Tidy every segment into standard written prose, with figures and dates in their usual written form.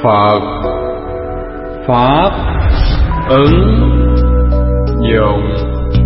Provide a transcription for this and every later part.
Phật Pháp ứng dụng.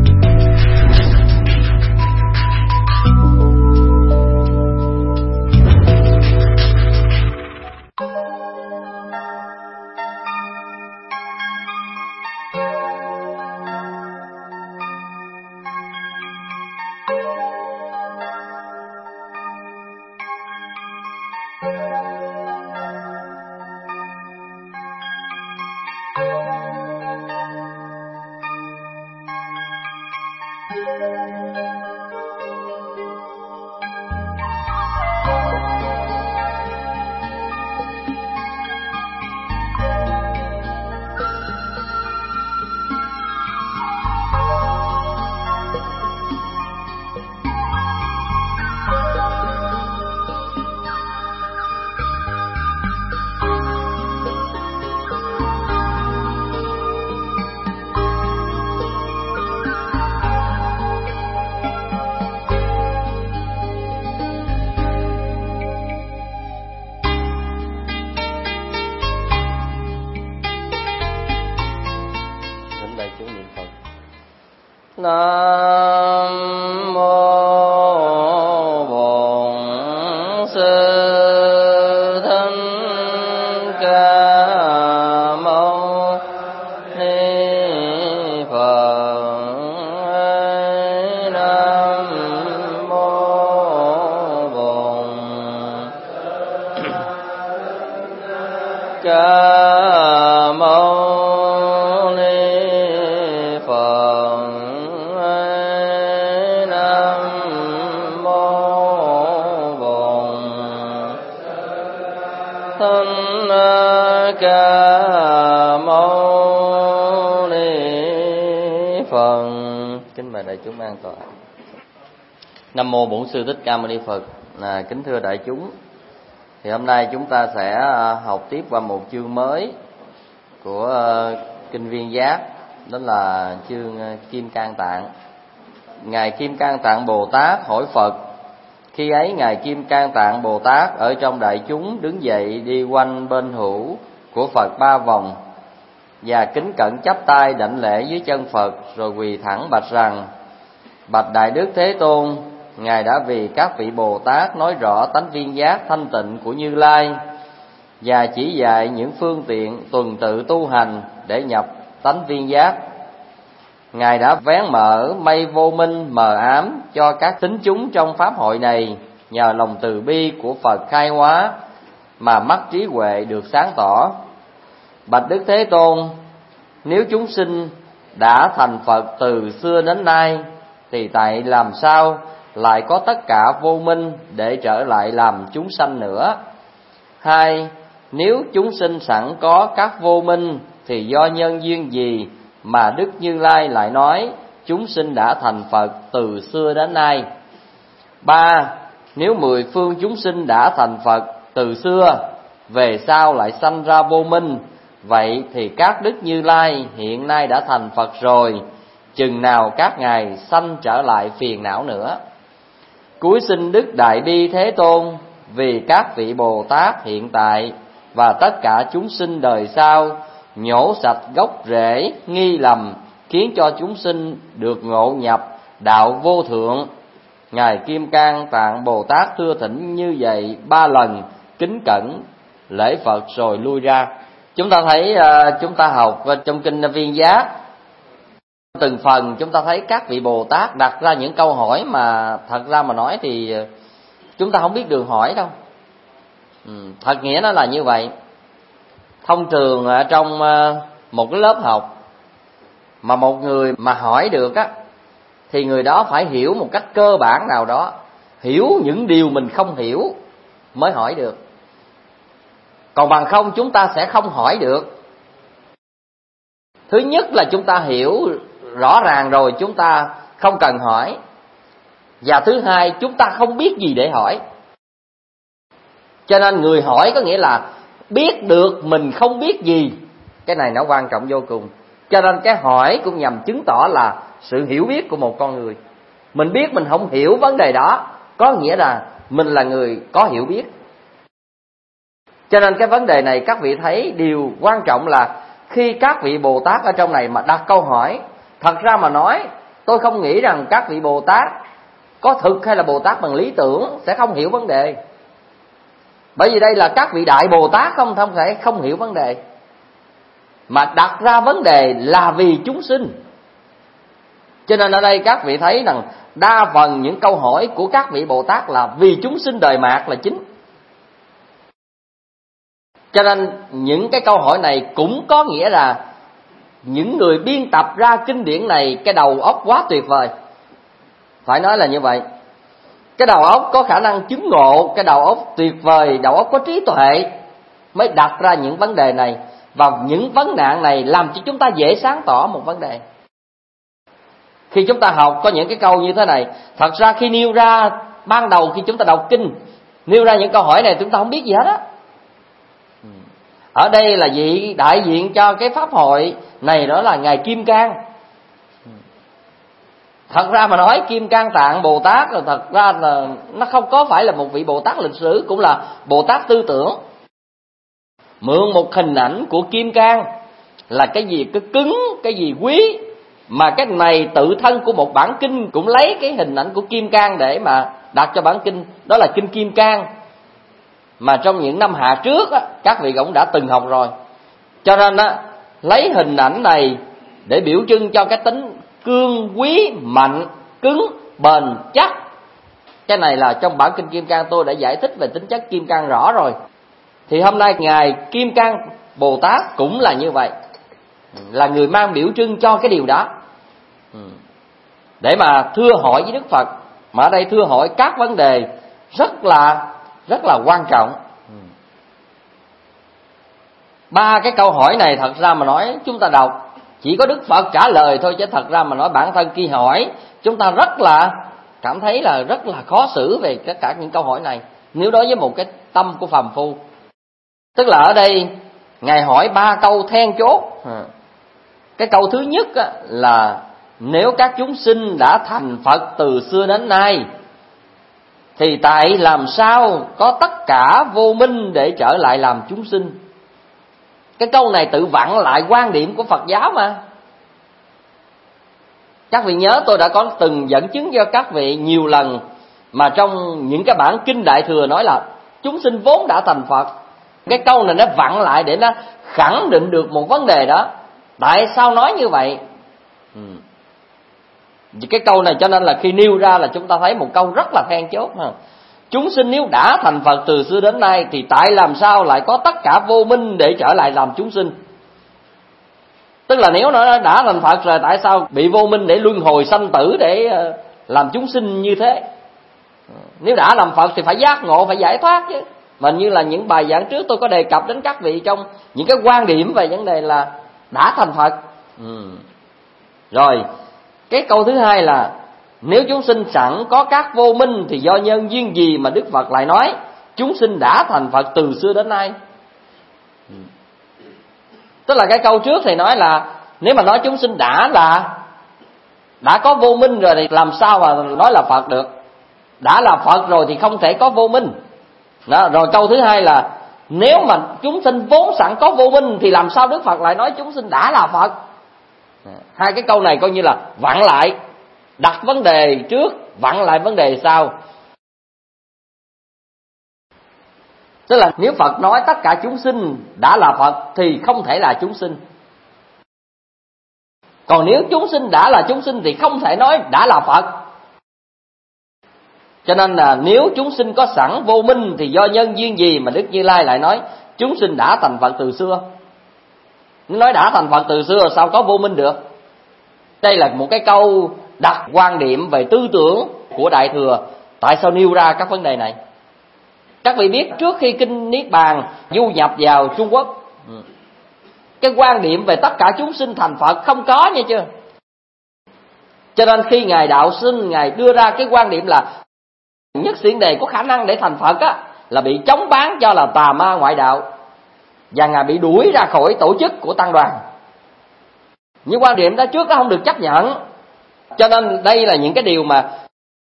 Nam mô Bổn Sư Thích Ca Mâu Ni Phật. Nam mô Bổn Ca Mâu Ni Phật. Ca Mâu Ni Phật. Kính mời đại chúng an tọa. Nam mô Bổn Sư Thích Ca Mâu Ni Phật. Kính thưa đại chúng, thì hôm nay chúng ta sẽ học tiếp qua một chương mới của kinh Viên Giác, đó là chương Kim Cang Tạng. Ngài Kim Cang Tạng Bồ Tát hỏi Phật. Khi ấy Ngài Kim Cang Tạng Bồ Tát ở trong đại chúng đứng dậy đi quanh bên hữu của Phật 3 vòng, và kính cẩn chắp tay đảnh lễ dưới chân Phật, rồi quỳ thẳng bạch rằng: Bạch Đại Đức Thế Tôn, Ngài đã vì các vị Bồ Tát nói rõ tánh viên giác thanh tịnh của Như Lai, và chỉ dạy những phương tiện tuần tự tu hành để nhập tánh viên giác. Ngài đã vén mở mây vô minh mờ ám cho các tín chúng trong pháp hội này, nhờ lòng từ bi của Phật khai hóa mà mắt trí huệ được sáng tỏ. Bạch Đức Thế Tôn, nếu chúng sinh đã thành Phật từ xưa đến nay, thì tại làm sao lại có tất cả vô minh để trở lại làm chúng sanh nữa? 2. Nếu chúng sinh sẵn có các vô minh, thì do nhân duyên gì mà Đức Như Lai lại nói chúng sinh đã thành Phật từ xưa đến nay? 3. Nếu 10 phương chúng sinh đã thành Phật từ xưa, về sau lại sanh ra vô minh, vậy thì các Đức Như Lai hiện nay đã thành Phật rồi, chừng nào các ngài sanh trở lại phiền não nữa? Cuối xin Đức Đại Bi Thế Tôn, vì các vị Bồ Tát hiện tại và tất cả chúng sinh đời sau, nhổ sạch gốc rễ nghi lầm, khiến cho chúng sinh được ngộ nhập đạo vô thượng. Ngài Kim Cang Tạng Bồ Tát thưa thỉnh như vậy 3 lần, kính cẩn lễ Phật rồi lui ra. Chúng ta thấy chúng ta học trong kinh Viên Giác, từng phần chúng ta thấy các vị Bồ Tát đặt ra những câu hỏi mà thật ra mà nói thì chúng ta không biết đường hỏi đâu. Thật nghĩa nó là như vậy. Thông thường trong một cái lớp học mà một người mà hỏi được á, thì người đó phải hiểu một cách cơ bản nào đó, hiểu những điều mình không hiểu mới hỏi được. Còn bằng không chúng ta sẽ không hỏi được. Thứ nhất là chúng ta hiểu rõ ràng rồi chúng ta không cần hỏi. Và thứ hai, chúng ta không biết gì để hỏi. Cho nên người hỏi có nghĩa là biết được mình không biết gì. Cái này nó quan trọng vô cùng. Cho nên cái hỏi cũng nhằm chứng tỏ là sự hiểu biết của một con người. Mình biết mình không hiểu vấn đề đó, có nghĩa là mình là người có hiểu biết. Cho nên cái vấn đề này các vị thấy điều quan trọng là khi các vị Bồ Tát ở trong này mà đặt câu hỏi, thật ra mà nói tôi không nghĩ rằng các vị Bồ Tát có thực hay là Bồ Tát bằng lý tưởng sẽ không hiểu vấn đề. Bởi vì đây là các vị Đại Bồ Tát không thể không hiểu vấn đề, mà đặt ra vấn đề là vì chúng sinh. Cho nên ở đây các vị thấy rằng đa phần những câu hỏi của các vị Bồ Tát là vì chúng sinh đời mạt là chính. Cho nên những cái câu hỏi này cũng có nghĩa là những người biên tập ra kinh điển này cái đầu óc quá tuyệt vời. Phải nói là như vậy. Cái đầu óc có khả năng chứng ngộ, cái đầu óc tuyệt vời, đầu óc có trí tuệ mới đặt ra những vấn đề này. Và những vấn nạn này làm cho chúng ta dễ sáng tỏ một vấn đề. Khi chúng ta học có những cái câu như thế này, thật ra khi nêu ra ban đầu khi chúng ta đọc kinh, nêu ra những câu hỏi này chúng ta không biết gì hết á. Ở đây là vị đại diện cho cái pháp hội này, đó là Ngài Kim Cang. Thật ra mà nói Kim Cang Tạng Bồ Tát là thật ra là nó không có phải là một vị Bồ Tát lịch sử, cũng là Bồ Tát tư tưởng. Mượn một hình ảnh của Kim Cang là cái gì cái cứng, cái gì quý, mà cái này tự thân của một bản kinh cũng lấy cái hình ảnh của Kim Cang để mà đặt cho bản kinh, đó là kinh Kim Cang. Mà trong những năm hạ trước á, các vị cũng đã từng học rồi. Cho nên á, lấy hình ảnh này để biểu trưng cho cái tính cương quý, mạnh, cứng, bền, chắc. Cái này là trong bản kinh Kim Cang tôi đã giải thích về tính chất Kim Cang rõ rồi. Thì hôm nay Ngài Kim Cang Bồ Tát cũng là như vậy, là người mang biểu trưng cho cái điều đó, để mà thưa hỏi với Đức Phật. Mà ở đây thưa hỏi các vấn đề rất là quan trọng. Ba cái câu hỏi này thật ra mà nói chúng ta đọc chỉ có Đức Phật trả lời thôi, chứ thật ra mà nói bản thân khi hỏi chúng ta rất là cảm thấy là rất là khó xử về tất cả những câu hỏi này, nếu đối với một cái tâm của phàm phu. Tức là ở đây Ngài hỏi ba câu then chốt. Cái câu thứ nhất là nếu các chúng sinh đã thành Phật từ xưa đến nay thì tại làm sao có tất cả vô minh để trở lại làm chúng sinh. Cái câu này tự vặn lại quan điểm của Phật giáo mà. Các vị nhớ tôi đã có từng dẫn chứng cho các vị nhiều lần, mà trong những cái bản kinh Đại Thừa nói là chúng sinh vốn đã thành Phật. Cái câu này nó vặn lại để nó khẳng định được một vấn đề đó. Tại sao nói như vậy? Cái câu này cho nên là khi nêu ra là chúng ta thấy một câu rất là then chốt. Chúng sinh nếu đã thành Phật từ xưa đến nay thì tại làm sao lại có tất cả vô minh để trở lại làm chúng sinh. Tức là nếu nó đã thành Phật rồi, tại sao bị vô minh để luân hồi sanh tử để làm chúng sinh như thế? Nếu đã làm Phật thì phải giác ngộ, phải giải thoát chứ. Mà như là những bài giảng trước tôi có đề cập đến các vị trong những cái quan điểm về vấn đề là đã thành Phật. Rồi cái câu thứ hai là nếu chúng sinh sẵn có các vô minh thì do nhân duyên gì mà Đức Phật lại nói chúng sinh đã thành Phật từ xưa đến nay. Tức là cái câu trước thì nói là nếu mà nói chúng sinh đã có vô minh rồi thì làm sao mà nói là Phật được. Đã là Phật rồi thì không thể có vô minh đó. Rồi câu thứ hai là nếu mà chúng sinh vốn sẵn có vô minh thì làm sao Đức Phật lại nói chúng sinh đã là Phật. Hai cái câu này coi như là vặn lại, đặt vấn đề trước, vặn lại vấn đề sau. Tức là nếu Phật nói tất cả chúng sinh đã là Phật thì không thể là chúng sinh. Còn nếu chúng sinh đã là chúng sinh thì không thể nói đã là Phật. Cho nên là nếu chúng sinh có sẵn vô minh thì do nhân duyên gì mà Đức Như Lai lại nói chúng sinh đã thành Phật từ xưa. Nếu nói đã thành Phật từ xưa sao có vô minh được. Đây là một cái câu đặt quan điểm về tư tưởng của Đại Thừa. Tại sao nêu ra các vấn đề này? Các vị biết trước khi kinh Niết Bàn du nhập vào Trung Quốc, cái quan điểm về tất cả chúng sinh thành Phật không có nha chưa. Cho nên khi Ngài Đạo Sinh, Ngài đưa ra cái quan điểm là Nhất Xiển Đề có khả năng để thành Phật á, là bị chống bán cho là tà ma ngoại đạo, và Ngài bị đuổi ra khỏi tổ chức của tăng đoàn. Những quan điểm đó trước đó không được chấp nhận. Cho nên đây là những cái điều mà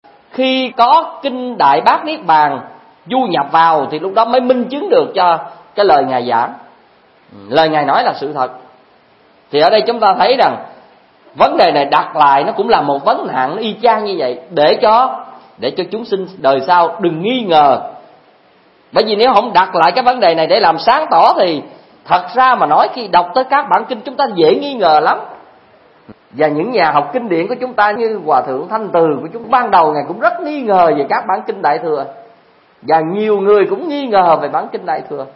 khi có kinh Đại Bát Niết Bàn du nhập vào thì lúc đó mới minh chứng được cho cái lời Ngài giảng. Lời Ngài nói là sự thật. Thì ở đây chúng ta thấy rằng vấn đề này đặt lại nó cũng là một vấn nạn y chang như vậy, để cho chúng sinh đời sau đừng nghi ngờ. Bởi vì nếu không đặt lại cái vấn đề này để làm sáng tỏ thì thật ra mà nói, khi đọc tới các bản kinh chúng ta dễ nghi ngờ lắm. Và những nhà học kinh điển của chúng ta như Hòa Thượng Thanh Từ của chúng ban đầu Ngài cũng rất nghi ngờ về các bản kinh Đại Thừa. Và nhiều người cũng nghi ngờ về bản kinh Đại Thừa.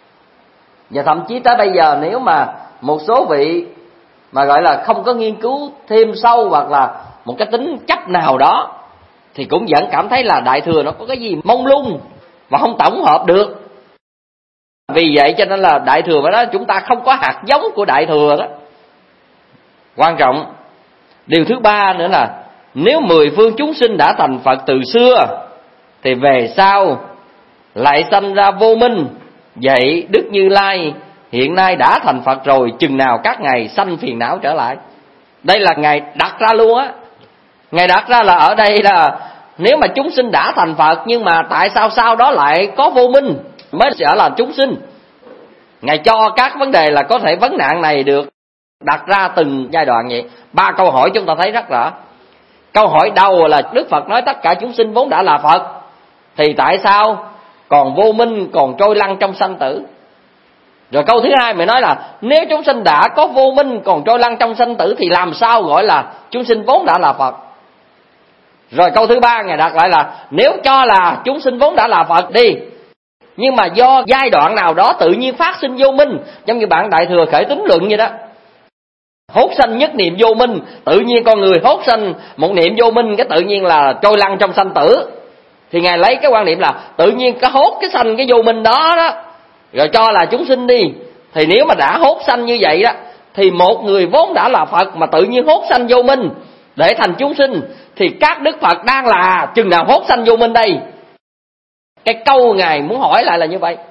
Và thậm chí tới bây giờ nếu mà một số vị mà gọi là không có nghiên cứu thêm sâu hoặc là một cái tính chấp nào đó, thì cũng vẫn cảm thấy là Đại Thừa nó có cái gì mông lung và không tổng hợp được. Vì vậy cho nên là Đại Thừa đó chúng ta không có hạt giống của Đại Thừa đó. Quan trọng điều thứ ba nữa là nếu 10 phương chúng sinh đã thành Phật từ xưa thì về sau lại sanh ra vô minh. Vậy Đức Như Lai hiện nay đã thành Phật rồi, chừng nào các ngài sanh phiền não trở lại? Đây là Ngài đặt ra luôn á. Ngài đặt ra là ở đây là nếu mà chúng sinh đã thành Phật, nhưng mà tại sao sau đó lại có vô minh mới sẽ là chúng sinh? Ngài cho các vấn đề là có thể vấn nạn này được đặt ra từng giai đoạn vậy. 3 câu hỏi chúng ta thấy rất rõ. Câu hỏi đầu là Đức Phật nói tất cả chúng sinh vốn đã là Phật, thì tại sao còn vô minh, còn trôi lăn trong sanh tử? Rồi câu thứ hai mới nói là nếu chúng sinh đã có vô minh còn trôi lăn trong sanh tử thì làm sao gọi là chúng sinh vốn đã là Phật? Rồi câu thứ ba Ngài đặt lại là nếu cho là chúng sinh vốn đã là Phật đi, nhưng mà do giai đoạn nào đó tự nhiên phát sinh vô minh, giống như bạn Đại Thừa khởi tính luận vậy đó. Hốt sanh nhất niệm vô minh, tự nhiên con người hốt sanh một niệm vô minh, cái tự nhiên là trôi lăn trong sanh tử. Thì Ngài lấy cái quan niệm là tự nhiên cái hốt cái sanh cái vô minh đó đó, rồi cho là chúng sinh đi. Thì nếu mà đã hốt sanh như vậy đó, thì một người vốn đã là Phật mà tự nhiên hốt sanh vô minh để thành chúng sinh, thì các Đức Phật đang là chừng nào hốt sanh vô minh đây? Cái câu Ngài muốn hỏi lại là như vậy.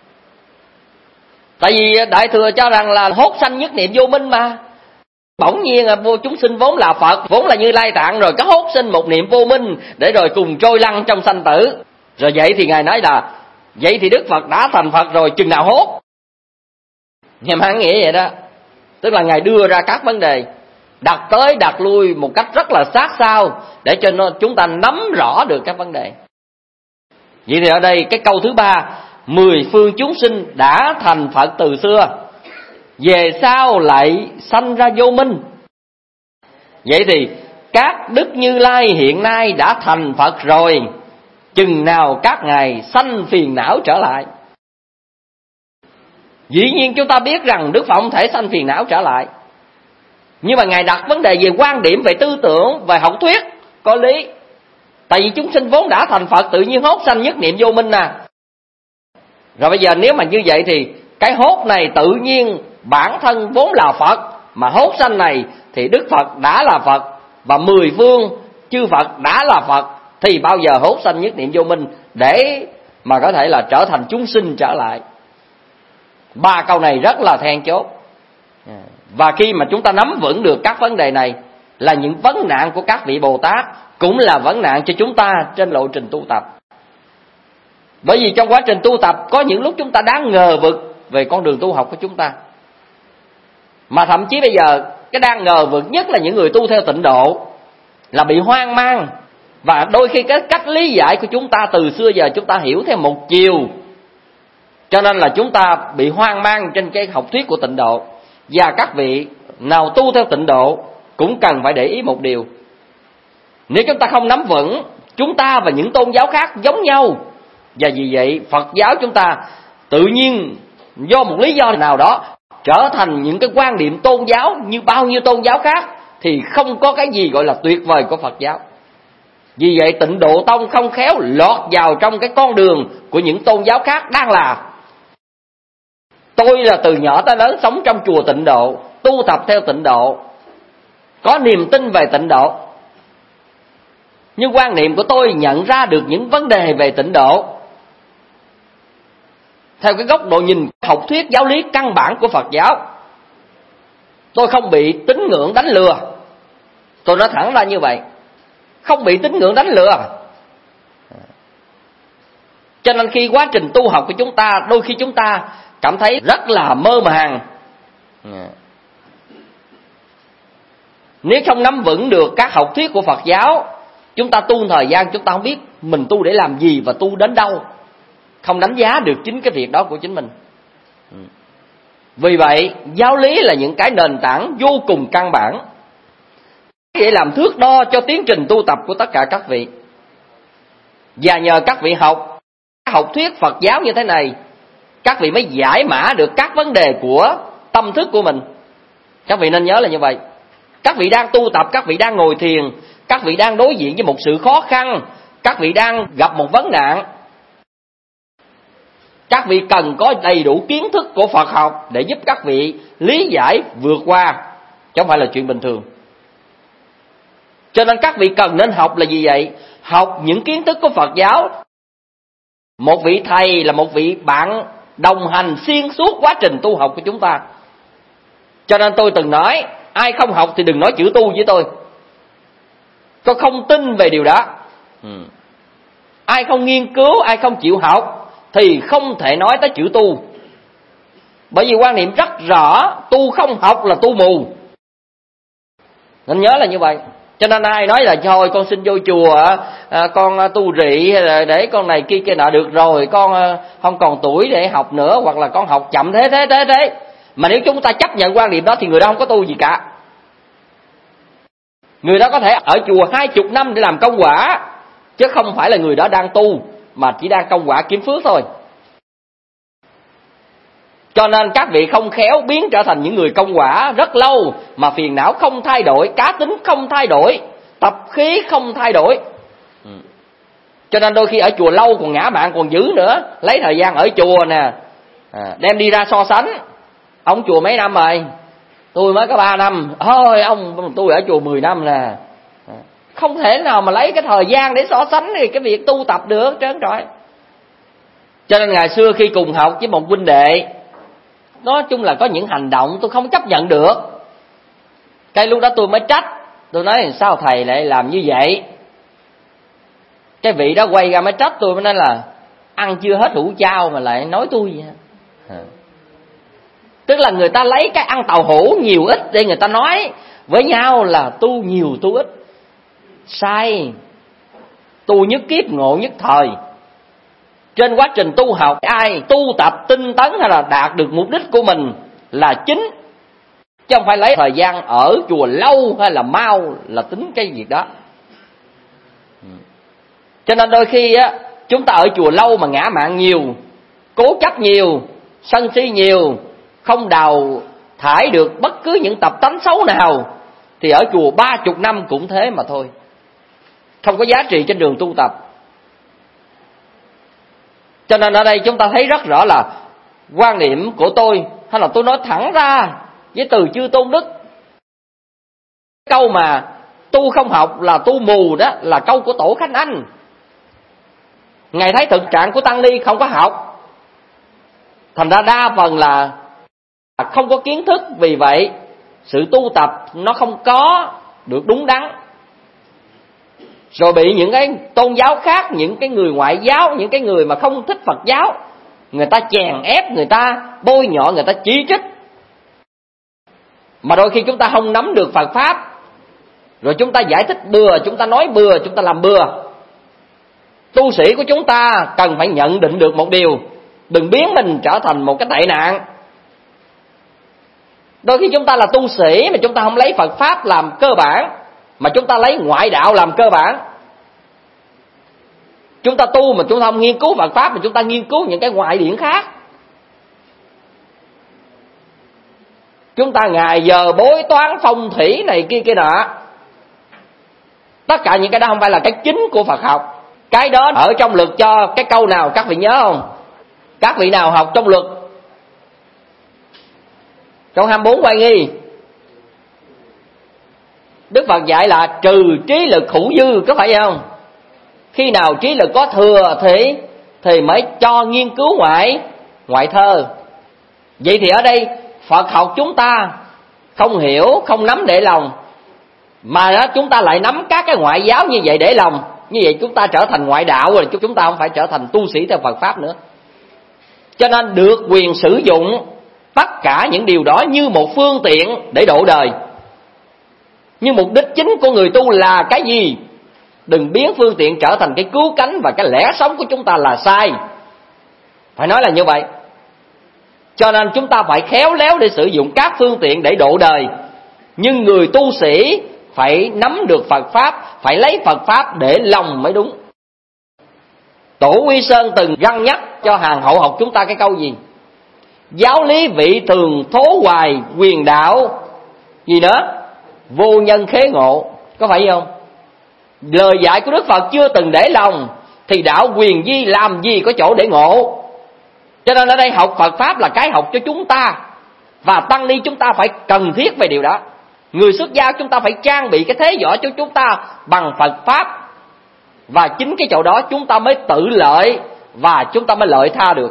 Tại vì Đại Thừa cho rằng là hốt sanh nhất niệm vô minh mà. Bỗng nhiên vô chúng sinh vốn là Phật, vốn là Như Lai Tạng, rồi có hốt sinh một niệm vô minh để rồi cùng trôi lăn trong sanh tử. Rồi vậy thì Ngài nói là vậy thì Đức Phật đã thành Phật rồi, chừng nào hốt? Ngài mang nghĩa vậy đó. Tức là Ngài đưa ra các vấn đề đặt tới đặt lui một cách rất là sát sao để cho chúng ta nắm rõ được các vấn đề. Vậy thì ở đây cái câu thứ ba, 10 phương chúng sinh đã thành Phật từ xưa, về sau lại sanh ra vô minh. Vậy thì các Đức Như Lai hiện nay đã thành Phật rồi, chừng nào các ngài sanh phiền não trở lại? Dĩ nhiên chúng ta biết rằng Đức Phật không thể sanh phiền não trở lại, nhưng mà Ngài đặt vấn đề về quan điểm, về tư tưởng, về học thuyết có lý. Tại vì chúng sinh vốn đã thành Phật tự nhiên hốt sanh nhất niệm vô minh nè. Rồi bây giờ nếu mà như vậy thì cái hốt này tự nhiên bản thân vốn là Phật, mà hốt sanh này thì Đức Phật đã là Phật và 10 phương chư Phật đã là Phật, thì bao giờ hốt sanh nhất niệm vô minh để mà có thể là trở thành chúng sinh trở lại? 3 câu này rất là then chốt. Và khi mà chúng ta nắm vững được các vấn đề này là những vấn nạn của các vị Bồ Tát, cũng là vấn nạn cho chúng ta trên lộ trình tu tập. Bởi vì trong quá trình tu tập có những lúc chúng ta đáng ngờ vực về con đường tu học của chúng ta. Mà thậm chí bây giờ cái đang ngờ vực nhất là những người tu theo tịnh độ là bị hoang mang. Và đôi khi cái cách lý giải của chúng ta từ xưa giờ chúng ta hiểu theo một chiều, cho nên là chúng ta bị hoang mang trên cái học thuyết của tịnh độ. Và các vị nào tu theo tịnh độ cũng cần phải để ý một điều. Nếu chúng ta không nắm vững, chúng ta và những tôn giáo khác giống nhau. Và vì vậy Phật giáo chúng ta tự nhiên do một lý do nào đó trở thành những cái quan điểm tôn giáo như bao nhiêu tôn giáo khác, thì không có cái gì gọi là tuyệt vời của Phật giáo. Vì vậy Tịnh Độ Tông không khéo lọt vào trong cái con đường của những tôn giáo khác đang là. Tôi là từ nhỏ tới lớn sống trong chùa Tịnh Độ, tu tập theo Tịnh Độ, có niềm tin về Tịnh Độ. Nhưng quan niệm của tôi nhận ra được những vấn đề về Tịnh Độ theo cái góc độ nhìn học thuyết giáo lý căn bản của Phật giáo. Tôi không bị tín ngưỡng đánh lừa. Tôi nói thẳng ra như vậy, không bị tín ngưỡng đánh lừa. Cho nên khi quá trình tu học của chúng ta, đôi khi chúng ta cảm thấy rất là mơ màng. Nếu không nắm vững được các học thuyết của Phật giáo, chúng ta tu thời gian chúng ta không biết mình tu để làm gì và tu đến đâu, không đánh giá được chính cái việc đó của chính mình. Vì vậy, giáo lý là những cái nền tảng vô cùng căn bản để làm thước đo cho tiến trình tu tập của tất cả các vị. Và nhờ các vị học thuyết Phật giáo như thế này, các vị mới giải mã được các vấn đề của tâm thức của mình. Các vị nên nhớ là như vậy. Các vị đang tu tập, các vị đang ngồi thiền, các vị đang đối diện với một sự khó khăn, các vị đang gặp một vấn nạn, các vị cần có đầy đủ kiến thức của Phật học để giúp các vị lý giải vượt qua, chứ không phải là chuyện bình thường. Cho nên các vị cần nên học là gì vậy? Học những kiến thức của Phật giáo. Một vị thầy là một vị bạn đồng hành xuyên suốt quá trình tu học của chúng ta. Cho nên tôi từng nói, ai không học thì đừng nói chữ tu với tôi. Tôi không tin về điều đó. Ai không nghiên cứu, ai không chịu học thì không thể nói tới chữ tu. Bởi vì quan niệm rất rõ, tu không học là tu mù. Nên nhớ là như vậy. Cho nên ai nói là thôi con xin vô chùa, con tu rị để con này kia nọ được rồi, con không còn tuổi để học nữa, hoặc là con học chậm thế. Mà nếu chúng ta chấp nhận quan niệm đó thì người đó không có tu gì cả. Người đó có thể ở chùa 20 năm để làm công quả, chứ không phải là người đó đang tu, mà chỉ đang công quả kiếm phước thôi. Cho nên các vị không khéo biến trở thành những người công quả rất lâu mà phiền não không thay đổi, cá tính không thay đổi, tập khí không thay đổi. Cho nên đôi khi ở chùa lâu còn ngã mạn còn dữ nữa. Lấy thời gian ở chùa nè, đem đi ra so sánh. Ông chùa mấy năm rồi? Tôi mới có 3 năm. Thôi ông, tôi ở chùa 10 năm nè. Không thể nào mà lấy cái thời gian để so sánh thì cái việc tu tập được trơn trọi. Cho nên ngày xưa khi cùng học với một huynh đệ, nói chung là có những hành động tôi không chấp nhận được. Cái lúc đó tôi mới trách. Tôi nói sao thầy lại làm như vậy? Cái vị đó quay ra mới trách tôi, mới nói là ăn chưa hết hũ chao mà lại nói tôi vậy. Tức là người ta lấy cái ăn tàu hũ nhiều ít để người ta nói với nhau là tu nhiều tu ít. Sai. Tu nhất kiếp ngộ nhất thời. Trên quá trình tu học, ai tu tập tinh tấn hay là đạt được mục đích của mình là chính, chứ không phải lấy thời gian ở chùa lâu hay là mau là tính cái việc đó. Cho nên đôi khi á, chúng ta ở chùa lâu mà ngã mạn nhiều, cố chấp nhiều, sân si nhiều, không đào thải được bất cứ những tập tánh xấu nào, thì ở chùa 30 năm cũng thế mà thôi, không có giá trị trên đường tu tập. Cho nên ở đây chúng ta thấy rất rõ là quan điểm của tôi, hay là tôi nói thẳng ra với từ chư Tôn Đức, câu mà tu không học là tu mù đó là câu của Tổ Khánh Anh. Ngài thấy thực trạng của tăng ni không có học, thành ra đa phần là không có kiến thức, vì vậy sự tu tập nó không có được đúng đắn. Rồi bị những cái tôn giáo khác, những cái người ngoại giáo, những cái người mà không thích Phật giáo, người ta chèn ép, người ta bôi nhọ, người ta chỉ trích. Mà đôi khi chúng ta không nắm được Phật Pháp, rồi chúng ta giải thích bừa, chúng ta nói bừa, chúng ta làm bừa. Tu sĩ của chúng ta cần phải nhận định được một điều, đừng biến mình trở thành một cái tệ nạn. Đôi khi chúng ta là tu sĩ mà chúng ta không lấy Phật Pháp làm cơ bản, mà chúng ta lấy ngoại đạo làm cơ bản. Chúng ta tu mà chúng ta không nghiên cứu Phật Pháp, mà chúng ta nghiên cứu những cái ngoại điển khác. Chúng ta ngày giờ bói toán phong thủy này kia nọ. Tất cả những cái đó không phải là cái chính của Phật học. Cái đó ở trong luật cho cái câu nào các vị nhớ không? Các vị nào học trong luật? Trong 24 oai nghi, Đức Phật dạy là trừ trí lực hữu dư, có phải không? Khi nào trí lực có thừa thì mới cho nghiên cứu ngoại thơ. Vậy thì ở đây Phật học chúng ta không hiểu, không nắm để lòng, mà đó chúng ta lại nắm các cái ngoại giáo như vậy để lòng, Như vậy chúng ta trở thành ngoại đạo rồi, chúng ta không phải trở thành tu sĩ theo Phật Pháp nữa. Cho nên được quyền sử dụng tất cả những điều đó như một phương tiện để độ đời. Nhưng mục đích chính của người tu là cái gì? Đừng biến phương tiện trở thành cái cứu cánh và cái lẽ sống của chúng ta là sai. Phải nói là như vậy. Cho nên chúng ta phải khéo léo để sử dụng các phương tiện để độ đời. Nhưng người tu sĩ phải nắm được Phật Pháp, phải lấy Phật Pháp để lòng mới đúng. Tổ Quy Sơn từng găng nhắc cho hàng hậu học chúng ta cái câu gì? Giáo lý vị thường thố hoài, quyền đạo gì nữa? Vô nhân khế ngộ. Có phải không? Lời dạy của Đức Phật chưa từng để lòng thì đạo quyền di làm gì có chỗ để ngộ. Cho nên ở đây học Phật Pháp là cái học cho chúng ta. Và tăng ni chúng ta phải cần thiết về điều đó. Người xuất gia chúng ta phải trang bị cái thế võ cho chúng ta bằng Phật Pháp. Và chính cái chỗ đó chúng ta mới tự lợi và chúng ta mới lợi tha được.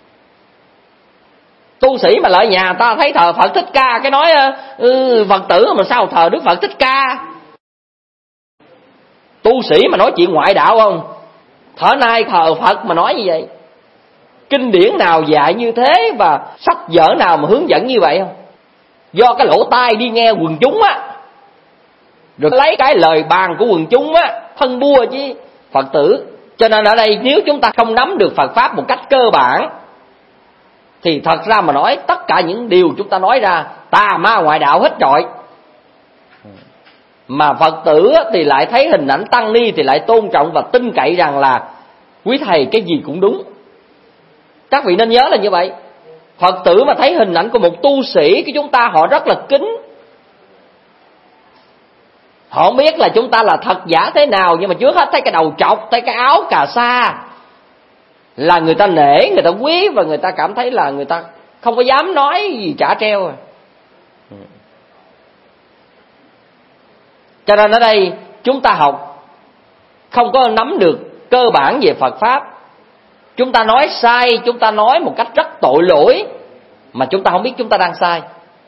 Tu sĩ mà lợi nhà ta thấy thờ Phật Thích Ca, cái nói Phật tử mà sao thờ Đức Phật Thích Ca. Tu sĩ mà nói chuyện ngoại đạo không? Thở nay thờ Phật mà nói như vậy. Kinh điển nào dạy như thế và sách vở nào mà hướng dẫn như vậy không? Do cái lỗ tai đi nghe quần chúng á, rồi lấy cái lời bàn của quần chúng á phân bua chứ Phật tử. Cho nên ở đây nếu chúng ta không nắm được Phật Pháp một cách cơ bản thì thật ra mà nói tất cả những điều chúng ta nói ra tà ma ngoại đạo hết trọi. Mà Phật tử thì lại thấy hình ảnh tăng ni thì lại tôn trọng và tin cậy rằng là quý thầy cái gì cũng đúng. Các vị nên nhớ là như vậy. Phật tử mà thấy hình ảnh của một tu sĩ của chúng ta họ rất là kính. Họ không biết là chúng ta là thật giả thế nào, nhưng mà trước hết thấy cái đầu trọc, thấy cái áo cà sa là người ta nể, người ta quý và người ta cảm thấy là người ta không có dám nói gì trả treo. Cho nên ở đây chúng ta học không có nắm được cơ bản về Phật Pháp. Chúng ta nói sai, chúng ta nói một cách rất tội lỗi mà chúng ta không biết chúng ta đang sai.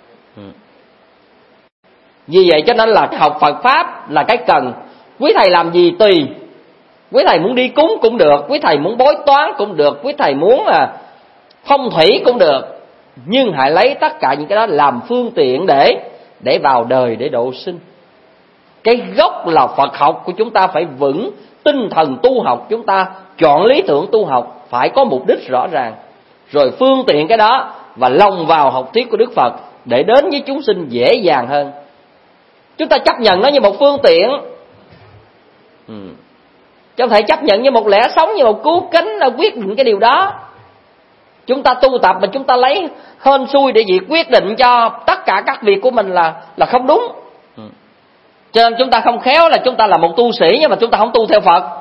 Vì vậy cho nên là học Phật Pháp là cái cần. Quý thầy làm gì tùy. Quý thầy muốn đi cúng cũng được, quý thầy muốn bói toán cũng được, quý thầy muốn là phong thủy cũng được. Nhưng hãy lấy tất cả những cái đó làm phương tiện để vào đời, để độ sinh. Cái gốc là Phật học của chúng ta phải vững. Tinh thần tu học chúng ta chọn lý tưởng tu học phải có mục đích rõ ràng. Rồi phương tiện cái đó và lồng vào học thuyết của Đức Phật để đến với chúng sinh dễ dàng hơn. Chúng ta chấp nhận nó như một phương tiện, chứ không thể chấp nhận như một lẽ sống, như một cứu cánh là quyết định cái điều đó. Chúng ta tu tập mà chúng ta lấy hên xui để gì quyết định cho tất cả các việc của mình là không đúng. Cho nên chúng ta không khéo là chúng ta là một tu sĩ nhưng mà chúng ta không tu theo Phật.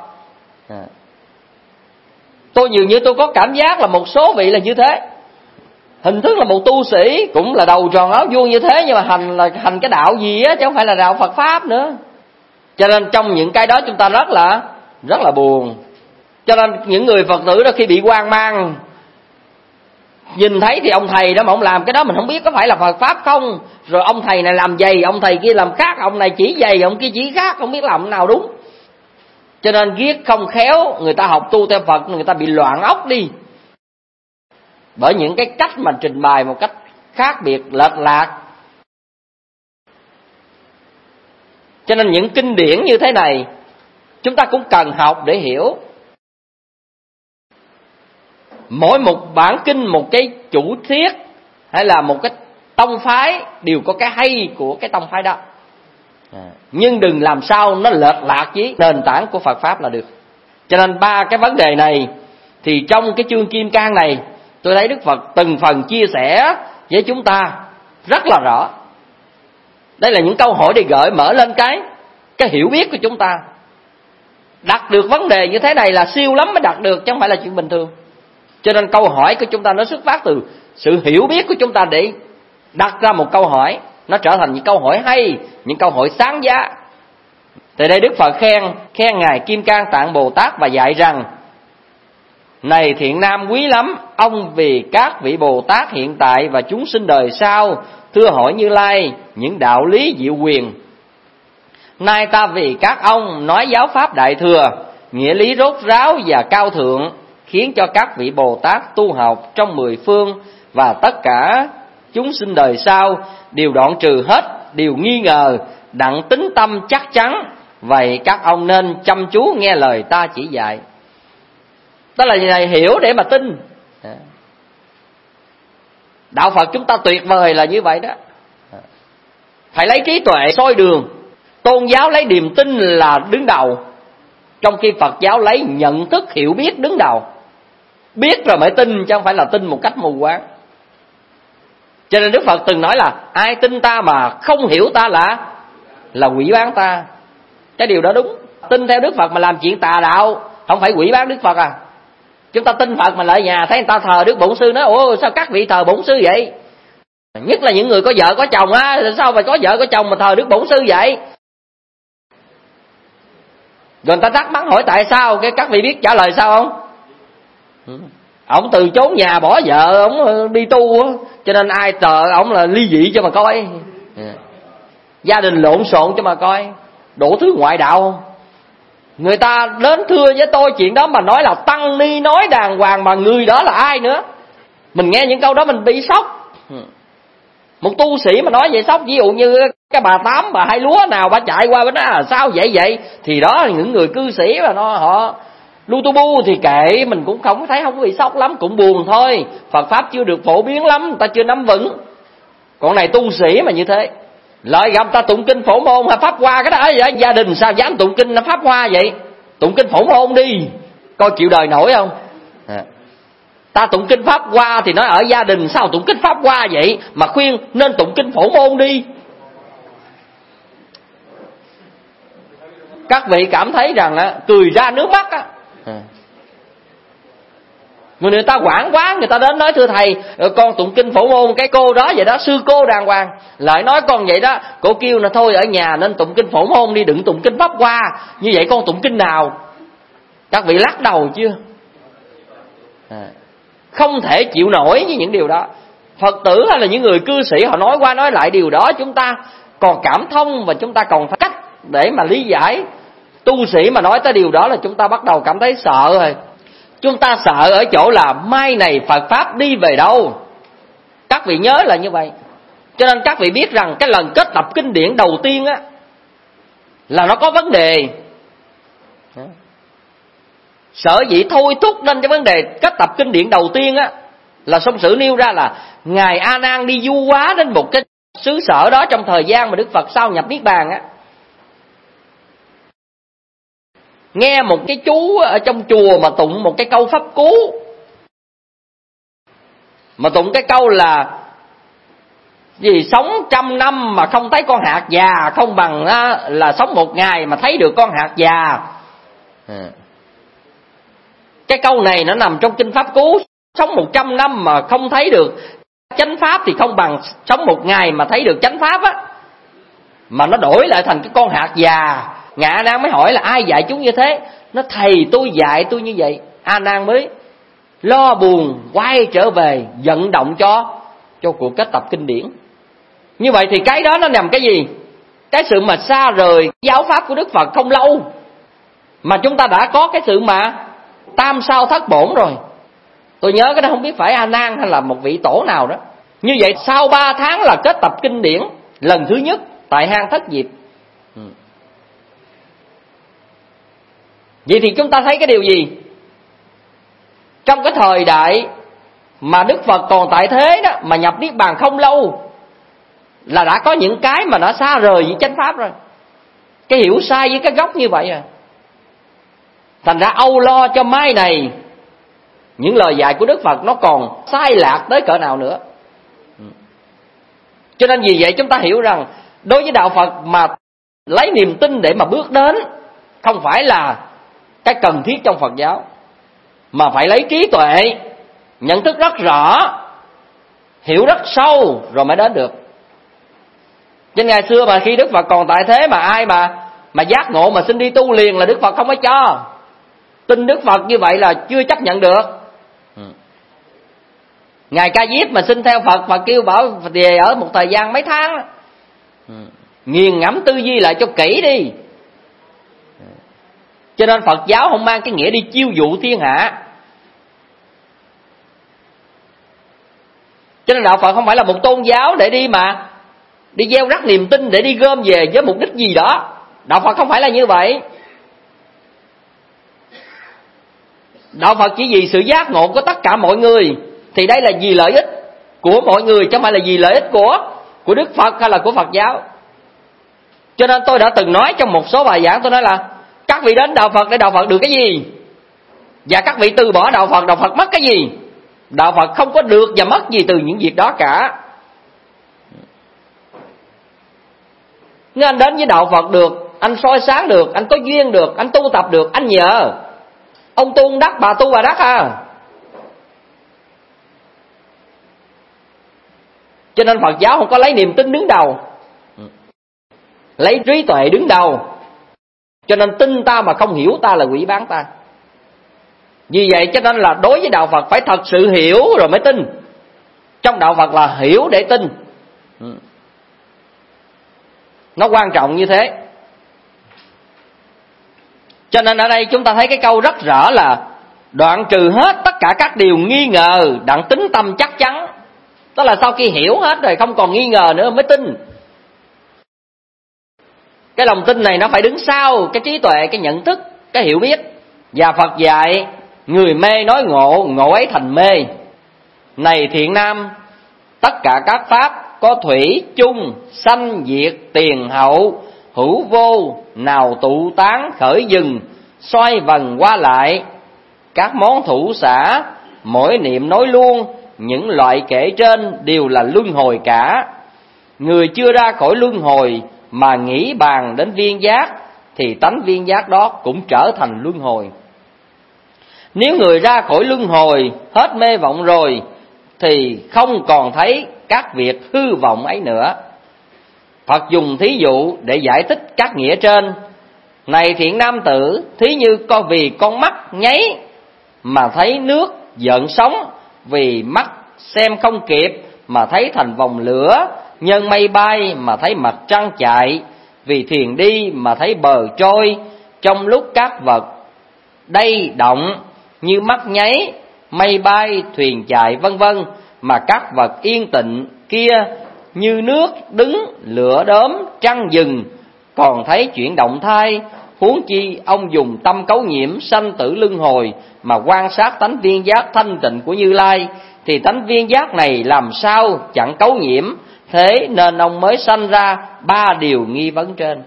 Tôi dường như tôi có cảm giác là một số vị là như thế. Hình thức là một tu sĩ, cũng là đầu tròn áo vuông như thế, nhưng mà hành cái đạo gì á, chứ không phải là đạo Phật Pháp nữa. Cho nên trong những cái đó chúng ta rất là buồn. Cho nên những người Phật tử đó khi bị hoang mang, nhìn thấy thì ông thầy đó mà ông làm cái đó mình không biết có phải là Phật Pháp không. Rồi ông thầy này làm vậy, ông thầy kia làm khác, ông này chỉ vậy, ông kia chỉ khác, không biết làm nào đúng. Cho nên viết không khéo, người ta học tu theo Phật, người ta bị loạn óc đi. Bởi những cái cách mà trình bày một cách khác biệt, lệch lạc. Cho nên những kinh điển như thế này chúng ta cũng cần học để hiểu. Mỗi một bản kinh, một cái chủ thuyết hay là một cái tông phái đều có cái hay của cái tông phái đó. Nhưng đừng làm sao nó lệch lạc với nền tảng của Phật Pháp là được. Cho nên ba cái vấn đề này thì trong cái chương Kim Cang này tôi thấy Đức Phật từng phần chia sẻ với chúng ta rất là rõ. Đây là những câu hỏi để gợi mở lên cái hiểu biết của chúng ta. Đặt được vấn đề như thế này là siêu lắm mới đặt được, chứ không phải là chuyện bình thường. Cho nên câu hỏi của chúng ta nó xuất phát từ sự hiểu biết của chúng ta để đặt ra một câu hỏi. Nó trở thành những câu hỏi hay, những câu hỏi sáng giá. Từ đây Đức Phật khen Ngài Kim Cang Tạng Bồ Tát và dạy rằng: này thiện nam quý lắm, ông vì các vị Bồ Tát hiện tại và chúng sinh đời sau thưa hỏi Như Lai những đạo lý diệu quyền. Nay ta vì các ông nói giáo pháp đại thừa, nghĩa lý rốt ráo và cao thượng, khiến cho các vị Bồ Tát tu học trong 10 phương và tất cả chúng sinh đời sau đều đoạn trừ hết điều nghi ngờ, đặng tín tâm chắc chắn. Vậy các ông nên chăm chú nghe lời ta chỉ dạy. Đó là này, hiểu để mà tin. Đạo Phật chúng ta tuyệt vời là như vậy đó. Phải lấy trí tuệ soi đường. Tôn giáo lấy niềm tin là đứng đầu, trong khi Phật giáo lấy nhận thức hiểu biết đứng đầu. Biết rồi mới tin, chứ không phải là tin một cách mù quáng. Cho nên Đức Phật từng nói là ai tin ta mà không hiểu ta là quỷ bán ta. Cái điều đó đúng. Tin theo Đức Phật mà làm chuyện tà đạo không phải quỷ bán Đức Phật à. Chúng ta tin Phật mà lại nhà thấy người ta thờ Đức Bổn Sư, nói ủa sao các vị thờ Bổn Sư vậy? Nhất là những người có vợ có chồng á, sao mà có vợ có chồng mà thờ Đức Bổn Sư vậy? Rồi người ta thắc mắc hỏi tại sao, cái các vị biết trả lời sao không? Ông từ chốn nhà bỏ vợ, ông đi tu á, cho nên ai thờ ông là ly dị cho mà coi. Gia đình lộn xộn cho mà coi. Đổ thứ ngoại đạo không? Người ta đến thưa với tôi chuyện đó mà nói là tăng ni nói đàng hoàng, mà người đó là ai nữa? Mình nghe những câu đó mình bị sốc. Một tu sĩ mà nói vậy sốc. Ví dụ như cái bà Tám, bà Hai Lúa nào bà chạy qua bà nói sao vậy? Thì đó là những người cư sĩ mà họ lu tu bu thì kệ, mình cũng không thấy không có bị sốc lắm, cũng buồn thôi. Phật pháp chưa được phổ biến lắm, người ta chưa nắm vững. Còn này tu sĩ mà như thế, lợi gặp ta tụng kinh Phổ Môn hay Pháp Hoa, cái đó vậy? Gia đình sao dám tụng kinh Pháp Hoa vậy? Tụng kinh Phổ Môn đi, coi chịu đời nổi không? Ta tụng kinh Pháp Hoa thì nói ở gia đình sao tụng kinh Pháp Hoa vậy, mà khuyên nên tụng kinh Phổ Môn đi. Các vị cảm thấy rằng cười ra nước mắt á. Người ta quảng quá, người ta đến nói thưa thầy, con tụng kinh Phổ Môn. Cái cô đó vậy đó, sư cô đàng hoàng, lại nói con vậy đó. Cô kêu là thôi ở nhà nên tụng kinh Phổ Môn đi, đừng tụng kinh Pháp Hoa. Như vậy con tụng kinh nào? Các vị lắc đầu chưa? Không thể chịu nổi với những điều đó. Phật tử hay là những người cư sĩ họ nói qua nói lại điều đó, chúng ta còn cảm thông và chúng ta còn phải cách để mà lý giải. Tu sĩ mà nói tới điều đó là chúng ta bắt đầu cảm thấy sợ rồi. Chúng ta sợ ở chỗ là mai này Phật Pháp đi về đâu. Các vị nhớ là như vậy. Cho nên các vị biết rằng cái lần kết tập kinh điển đầu tiên á là nó có vấn đề. Sở dĩ thôi thúc lên cái vấn đề kết tập kinh điển đầu tiên á là Song Sử nêu ra là Ngài A Nan đi du hóa đến một cái xứ sở đó trong thời gian mà Đức Phật sau nhập Niết Bàn á. Nghe một cái chú ở trong chùa mà tụng một cái câu pháp cú, mà tụng cái câu là gì sống 100 năm mà không thấy con hạt già, không bằng là sống 1 ngày mà thấy được con hạt già. Cái câu này nó nằm trong kinh pháp cú. Sống 100 năm mà không thấy được chánh pháp thì không bằng sống 1 ngày mà thấy được chánh pháp á. Mà nó đổi lại thành cái con hạt già. Ngài A Nan mới hỏi là ai dạy chúng như thế? Nó thầy tôi dạy tôi như vậy. A Nan mới lo buồn quay trở về vận động cho cuộc kết tập kinh điển. Như vậy thì cái đó nó nằm cái gì? Cái sự mà xa rời giáo pháp của Đức Phật không lâu mà chúng ta đã có cái sự mà tam sao thất bổn rồi. Tôi nhớ cái đó không biết phải A Nan hay là một vị tổ nào đó. Như vậy sau 3 tháng là kết tập kinh điển lần thứ nhất tại hang Thất Diệp. Vậy thì chúng ta thấy cái điều gì? Trong cái thời đại mà Đức Phật còn tại thế đó, mà nhập Niết Bàn không lâu, là đã có những cái mà nó xa rời với chánh pháp rồi. Cái hiểu sai với cái gốc như vậy à. Thành ra âu lo cho mai này những lời dạy của Đức Phật nó còn sai lạc tới cỡ nào nữa. Cho nên vì vậy chúng ta hiểu rằng đối với đạo Phật mà lấy niềm tin để mà bước đến không phải là cái cần thiết trong Phật giáo, mà phải lấy trí tuệ, nhận thức rất rõ, hiểu rất sâu rồi mới đến được. Trên ngày xưa mà khi Đức Phật còn tại thế mà ai mà giác ngộ mà xin đi tu liền là Đức Phật không có cho. Tin Đức Phật như vậy là chưa chấp nhận được. Ngài Ca Diếp mà xin theo Phật, Phật kêu bảo về ở một thời gian mấy tháng. nghiền ngẫm tư duy lại cho kỹ đi. Cho nên Phật giáo không mang cái nghĩa đi chiêu dụ thiên hạ. Cho nên đạo Phật không phải là một tôn giáo để đi gieo rắc niềm tin, để đi gom về với mục đích gì đó. Đạo Phật không phải là như vậy. Đạo Phật chỉ vì sự giác ngộ của tất cả mọi người. Thì đây là vì lợi ích của mọi người, chứ không phải là vì lợi ích của Đức Phật hay là của Phật giáo. Cho nên tôi đã từng nói trong một số bài giảng, tôi nói là các vị đến đạo Phật để đạo Phật được cái gì, và các vị từ bỏ đạo Phật mất cái gì? Đạo Phật không có được và mất gì từ những việc đó cả. Nếu anh đến với đạo Phật được, anh soi sáng được, anh có duyên được, anh tu tập được, anh nhờ. Ông tu ông đắc, bà tu bà đắc à. Cho nên Phật giáo không có lấy niềm tin đứng đầu, lấy trí tuệ đứng đầu. Cho nên tin ta mà không hiểu ta là quỷ bán ta. Vì vậy cho nên là đối với đạo Phật phải thật sự hiểu rồi mới tin. Trong đạo Phật là hiểu để tin. Nó quan trọng như thế. Cho nên ở đây chúng ta thấy cái câu rất rõ là đoạn trừ hết tất cả các điều nghi ngờ, đặng tín tâm chắc chắn. Tức là sau khi hiểu hết rồi không còn nghi ngờ nữa mới tin. Cái lòng tin này nó phải đứng sau cái trí tuệ, cái nhận thức, cái hiểu biết. Và Phật dạy người mê nói ngộ, ngộ ấy thành mê. Này thiện nam, tất cả các pháp có thủy chung, sanh diệt, tiền hậu, hữu vô, nào tụ tán khởi dừng, xoay vần qua lại. Các món thủ xả, mỗi niệm nói luôn, những loại kể trên đều là luân hồi cả. Người chưa ra khỏi luân hồi mà nghĩ bàn đến viên giác, thì tánh viên giác đó cũng trở thành luân hồi. Nếu người ra khỏi luân hồi, hết mê vọng rồi, thì không còn thấy các việc hư vọng ấy nữa. Phật dùng thí dụ để giải thích các nghĩa trên. Này thiện nam tử, thí như vì con mắt nháy mà thấy nước giận sóng, vì mắt xem không kịp mà thấy thành vòng lửa, nhân mây bay mà thấy mặt trăng chạy, vì thuyền đi mà thấy bờ trôi, trong lúc các vật đây động như mắt nháy, mây bay, thuyền chạy vân vân, mà các vật yên tịnh kia như nước đứng, lửa đốm, trăng dừng, còn thấy chuyển động thai. Huống chi ông dùng tâm cấu nhiễm sanh tử luân hồi mà quan sát tánh viên giác thanh tịnh của Như Lai, thì tánh viên giác này làm sao chẳng cấu nhiễm. Thế nên ông mới sanh ra ba điều nghi vấn trên.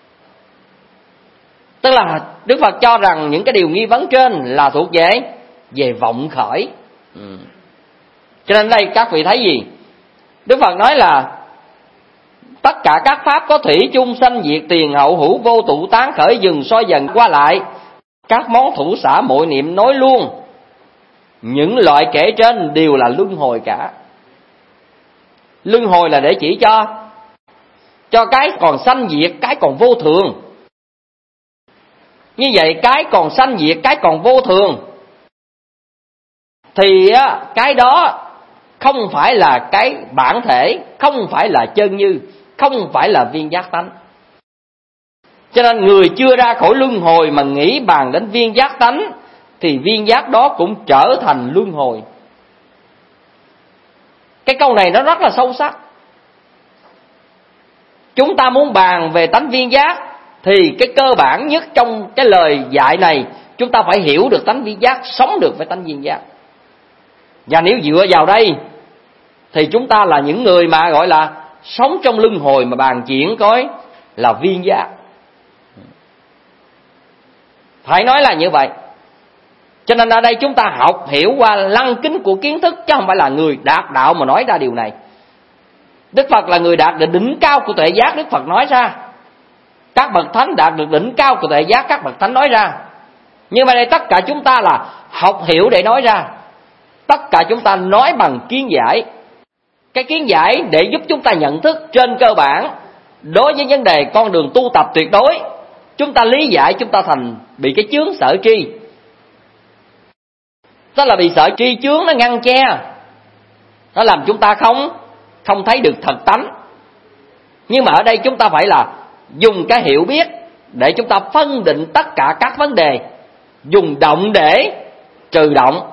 Tức là Đức Phật cho rằng những cái điều nghi vấn trên là thuộc về vọng khởi. Cho nên đây các vị thấy gì? Đức Phật nói là tất cả các pháp có thủy chung, sanh diệt, tiền hậu, hữu vô, tụ tán khởi dừng, soi dần qua lại. Các món thủ xả mỗi niệm nói luôn, những loại kể trên đều là luân hồi cả. Luân hồi là để chỉ cho cái còn sanh diệt, cái còn vô thường. Như vậy cái còn sanh diệt, cái còn vô thường, thì cái đó không phải là cái bản thể, không phải là chân như, không phải là viên giác tánh. Cho nên người chưa ra khỏi luân hồi mà nghĩ bàn đến viên giác tánh, thì viên giác đó cũng trở thành luân hồi. Cái câu này nó rất là sâu sắc. Chúng ta muốn bàn về tánh viên giác, thì cái cơ bản nhất trong cái lời dạy này, chúng ta phải hiểu được tánh viên giác, sống được với tánh viên giác. Và nếu dựa vào đây thì chúng ta là những người mà gọi là sống trong luân hồi mà bàn chuyện coi là viên giác. Phải nói là như vậy. Cho nên ở đây chúng ta học hiểu qua lăng kính của kiến thức, chứ không phải là người đạt đạo mà nói ra điều này. Đức Phật là người đạt được đỉnh cao của tuệ giác, Đức Phật nói ra. Các bậc thánh đạt được đỉnh cao của tuệ giác, các bậc thánh nói ra. Nhưng mà đây tất cả chúng ta là học hiểu để nói ra. Tất cả chúng ta nói bằng kiến giải. Cái kiến giải để giúp chúng ta nhận thức trên cơ bản. Đối với vấn đề con đường tu tập tuyệt đối, chúng ta lý giải, chúng ta bị cái chướng sở tri. Đó là bị sở tri chướng nó ngăn che, nó làm chúng ta không thấy được thật tánh. Nhưng mà ở đây chúng ta phải là dùng cái hiểu biết để chúng ta phân định tất cả các vấn đề, dùng động để trừ động.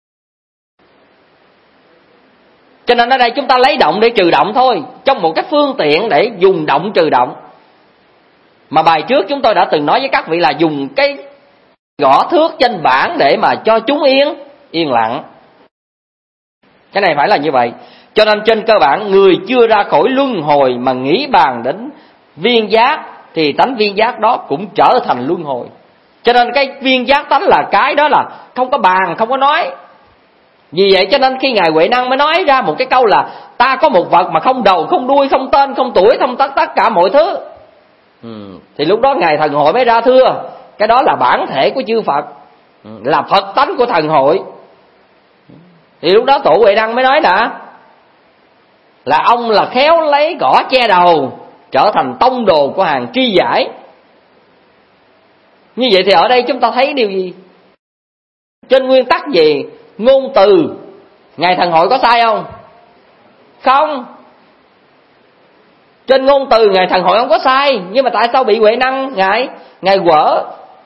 Cho nên ở đây chúng ta lấy động để trừ động thôi, trong một cái phương tiện để dùng động trừ động. Mà bài trước chúng tôi đã từng nói với các vị là dùng cái gõ thước trên bảng để mà cho chúng yên lặng. Cái này phải là như vậy. Cho nên trên cơ bản, người chưa ra khỏi luân hồi mà nghĩ bàn đến viên giác thì tánh viên giác đó cũng trở thành luân hồi. Cho nên cái viên giác tánh là cái đó là không có bàn, không có nói. Vì vậy cho nên khi Ngài Huệ Năng mới nói ra một cái câu là ta có một vật mà không đầu, không đuôi, không tên, không tuổi, không tất cả mọi thứ. Thì lúc đó Ngài Thần Hội mới ra thưa, cái đó là bản thể của chư Phật, là Phật tánh của Thần Hội. Thì lúc đó Tổ Huệ Năng mới nói là ông là khéo lấy cỏ che đầu, trở thành tông đồ của hàng tri giải. Như vậy thì ở đây chúng ta thấy điều gì? Trên nguyên tắc gì? Ngôn từ Ngài Thần Hội có sai không? Không. Trên ngôn từ Ngài Thần Hội không có sai. Nhưng mà tại sao bị Huệ Năng Ngài quở?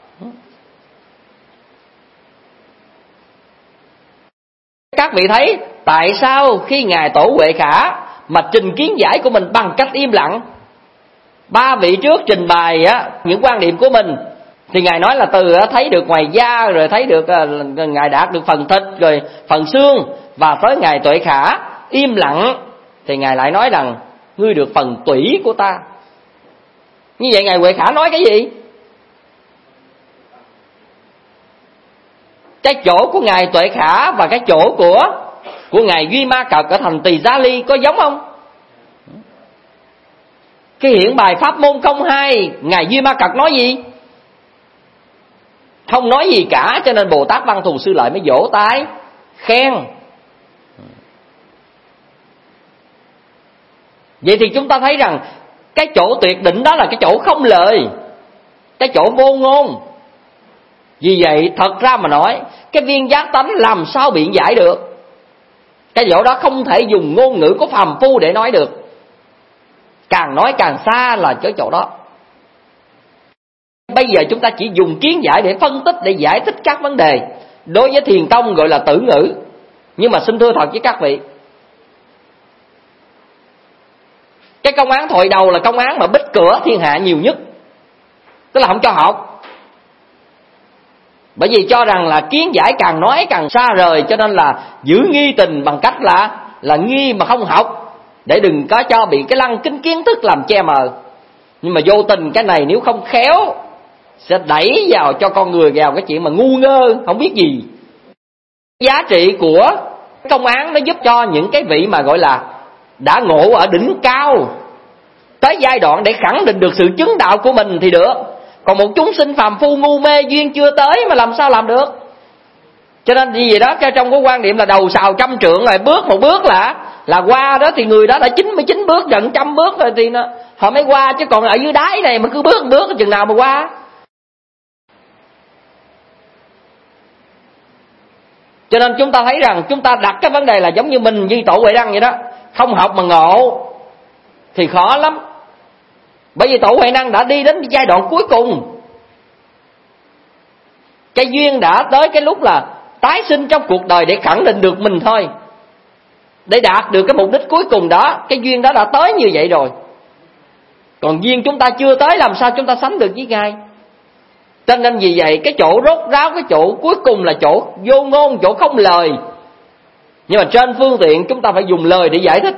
Các vị thấy tại sao khi Ngài Tổ Huệ Khả mà trình kiến giải của mình bằng cách im lặng? Ba vị trước trình bày những quan điểm của mình thì Ngài nói là từ thấy được ngoài da, rồi thấy được Ngài đạt được phần thịt, rồi phần xương, và tới Ngài Tuệ Khả im lặng thì Ngài lại nói rằng ngươi được phần tủy của ta. Như vậy Ngài Huệ Khả nói cái gì? Cái chỗ của Ngài Tuệ Khả và cái chỗ của Ngài Duy Ma Cật ở thành Tỳ Gia Ly có giống không? Cái hiện bài pháp môn 02, Ngài Duy Ma Cật nói gì? Không nói gì cả, cho nên Bồ Tát Văn Thù Sư Lợi mới vỗ tay khen. Vậy thì chúng ta thấy rằng cái chỗ tuyệt đỉnh đó là cái chỗ không lời, cái chỗ vô ngôn. Vì vậy thật ra mà nói, cái viên giác tánh làm sao biện giải được? Cái chỗ đó không thể dùng ngôn ngữ của phàm phu để nói được. Càng nói càng xa là chỗ đó. Bây giờ chúng ta chỉ dùng kiến giải để phân tích, để giải thích các vấn đề. Đối với Thiền Tông gọi là tử ngữ. Nhưng mà xin thưa thật với các vị, cái công án thoại đầu là công án mà bích cửa thiên hạ nhiều nhất, tức là không cho học. Bởi vì cho rằng là kiến giải càng nói càng xa rời, cho nên là giữ nghi tình bằng cách là nghi mà không học, để đừng có cho bị cái lăng kính kiến thức làm che mờ. Nhưng mà vô tình cái này nếu không khéo sẽ đẩy vào cho con người vào cái chuyện mà ngu ngơ, không biết gì. Giá trị của công án nó giúp cho những cái vị mà gọi là đã ngộ ở đỉnh cao, tới giai đoạn để khẳng định được sự chứng đạo của mình thì được. Còn một chúng sinh phàm phu ngu mê duyên chưa tới mà làm sao làm được? Cho nên vì vậy đó, trong cái quan điểm là đầu sào trăm trượng, rồi bước một bước là qua đó, thì người đó đã 99 bước, gần 100 bước rồi thì họ mới qua. Chứ còn ở dưới đáy này mà cứ bước chừng nào mà qua? Cho nên chúng ta thấy rằng chúng ta đặt cái vấn đề là giống như mình như Tổ Huệ Năng vậy đó, không học mà ngộ thì khó lắm. Bởi vì Tổ Huệ Năng đã đi đến giai đoạn cuối cùng, cái duyên đã tới cái lúc là tái sinh trong cuộc đời để khẳng định được mình thôi, để đạt được cái mục đích cuối cùng đó. Cái duyên đó đã tới như vậy rồi. Còn duyên chúng ta chưa tới, làm sao chúng ta sánh được với Ngài? Cho nên vì vậy cái chỗ rốt ráo, cái chỗ cuối cùng là chỗ vô ngôn, chỗ không lời. Nhưng mà trên phương tiện chúng ta phải dùng lời để giải thích,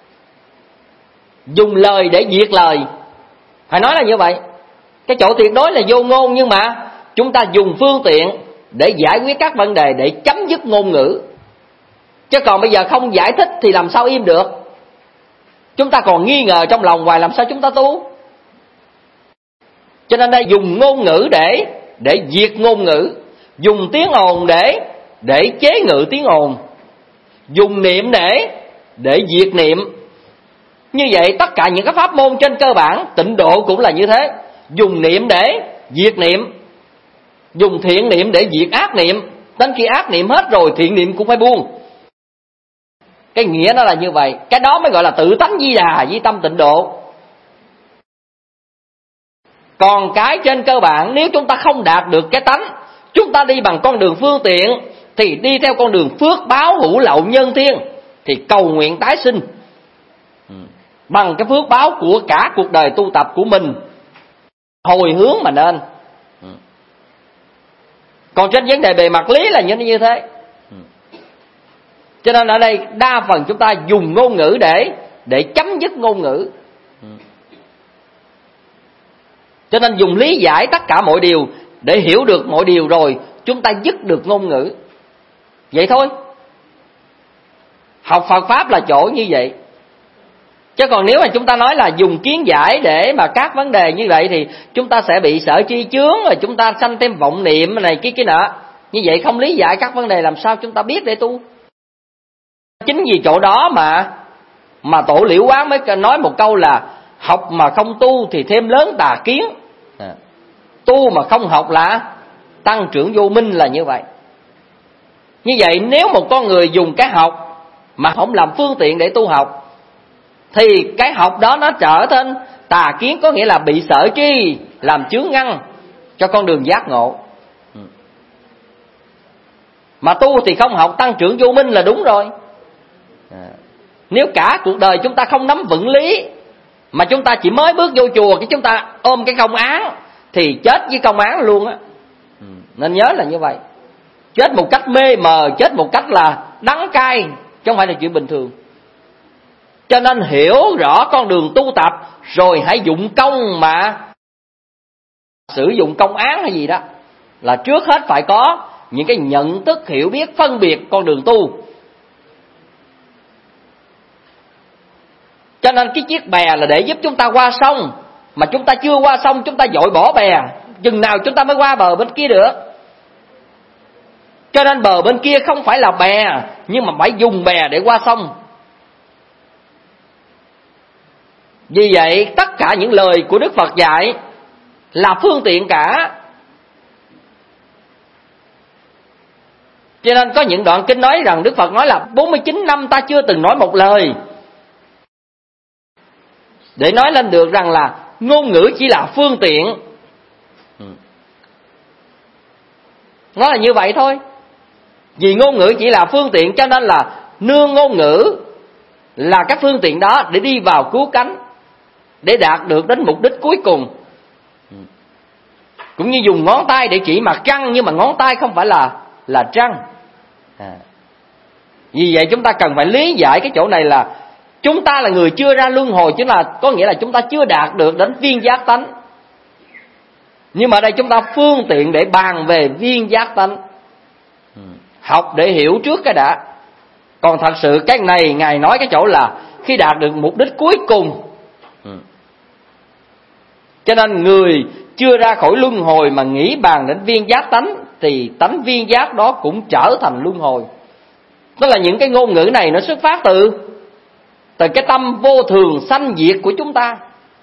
dùng lời để diệt lời. Phải nói là như vậy. Cái chỗ tuyệt đối là vô ngôn, nhưng mà chúng ta dùng phương tiện để giải quyết các vấn đề, để chấm dứt ngôn ngữ. Chứ còn bây giờ không giải thích thì làm sao im được? Chúng ta còn nghi ngờ trong lòng hoài, làm sao chúng ta tu? Cho nên đây dùng ngôn ngữ để diệt ngôn ngữ, dùng tiếng ồn để chế ngự tiếng ồn, dùng niệm để diệt niệm. Như vậy tất cả những cái pháp môn trên cơ bản tịnh độ cũng là như thế. Dùng niệm để diệt niệm, dùng thiện niệm để diệt ác niệm. Đến khi ác niệm hết rồi, thiện niệm cũng phải buông. Cái nghĩa nó là như vậy. Cái đó mới gọi là tự tánh di đà, di tâm tịnh độ. Còn cái trên cơ bản, nếu chúng ta không đạt được cái tánh, chúng ta đi bằng con đường phương tiện, thì đi theo con đường phước báo hữu lậu nhân thiên, thì cầu nguyện tái sinh bằng cái phước báo của cả cuộc đời tu tập của mình, hồi hướng mà nên. Còn trên vấn đề bề mặt lý là như thế. Cho nên ở đây đa phần chúng ta dùng ngôn ngữ để chấm dứt ngôn ngữ. Cho nên dùng lý giải tất cả mọi điều để hiểu được mọi điều, rồi chúng ta dứt được ngôn ngữ. Vậy thôi. Học Phật Pháp là chỗ như vậy. Chứ còn nếu mà chúng ta nói là dùng kiến giải để mà các vấn đề như vậy, thì chúng ta sẽ bị sở tri chướng, rồi chúng ta sanh thêm vọng niệm này kia nọ. Như vậy không lý giải các vấn đề, làm sao chúng ta biết để tu? Chính vì chỗ đó mà Tổ Liễu Quán mới nói một câu là học mà không tu thì thêm lớn tà kiến, tu mà không học là tăng trưởng vô minh, là như vậy. Như vậy nếu một con người dùng cái học mà không làm phương tiện để tu học, thì cái học đó nó trở thành tà kiến, có nghĩa là bị sở tri làm chướng ngăn cho con đường giác ngộ. Mà tu thì không học tăng trưởng vô minh là đúng rồi. Nếu cả cuộc đời chúng ta không nắm vững lý, mà chúng ta chỉ mới bước vô chùa cái chúng ta ôm cái công án, thì chết với công án luôn á. Nên nhớ là như vậy. Chết một cách mê mờ, chết một cách là đắng cay, chứ không phải là chuyện bình thường. Cho nên hiểu rõ con đường tu tập, rồi hãy dụng công, mà sử dụng công án hay gì đó, là trước hết phải có những cái nhận thức, hiểu biết, phân biệt con đường tu. Cho nên cái chiếc bè là để giúp chúng ta qua sông, mà chúng ta chưa qua sông chúng ta vội bỏ bè, chừng nào chúng ta mới qua bờ bên kia được. Cho nên bờ bên kia không phải là bè, nhưng mà phải dùng bè để qua sông. Vì vậy tất cả những lời của Đức Phật dạy là phương tiện cả. Cho nên có những đoạn kinh nói rằng Đức Phật nói là 49 năm ta chưa từng nói một lời, để nói lên được rằng là ngôn ngữ chỉ là phương tiện. Nó là như vậy thôi. Vì ngôn ngữ chỉ là phương tiện, cho nên là nương ngôn ngữ là các phương tiện đó để đi vào cứu cánh, để đạt được đến mục đích cuối cùng. Cũng như dùng ngón tay để chỉ mặt trăng, nhưng mà ngón tay không phải là trăng. Vì vậy chúng ta cần phải lý giải cái chỗ này là chúng ta là người chưa ra luân hồi, chính là có nghĩa là chúng ta chưa đạt được đến viên giác tánh. Nhưng mà ở đây chúng ta phương tiện để bàn về viên giác tánh. Học để hiểu trước cái đã. Còn thật sự cái này Ngài nói cái chỗ là khi đạt được mục đích cuối cùng. Cho nên người chưa ra khỏi luân hồi mà nghĩ bàn đến viên giác tánh, thì tánh viên giác đó cũng trở thành luân hồi. Tức là những cái ngôn ngữ này nó xuất phát từ cái tâm vô thường sanh diệt của chúng ta.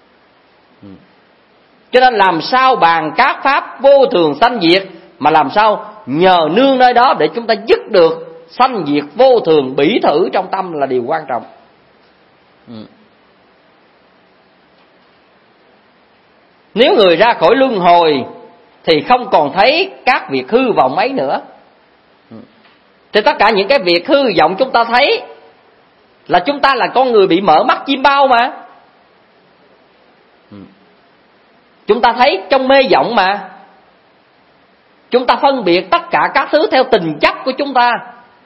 Cho nên làm sao bàn các pháp vô thường sanh diệt, mà làm sao nhờ nương nơi đó để chúng ta dứt được sanh diệt vô thường bỉ thử trong tâm là điều quan trọng. Nếu người ra khỏi luân hồi thì không còn thấy các việc hư vọng ấy nữa. Thì tất cả những cái việc hư vọng chúng ta thấy là chúng ta là con người bị mở mắt chim bao mà. Chúng ta thấy trong mê vọng mà. Chúng ta phân biệt tất cả các thứ theo tình chấp của chúng ta.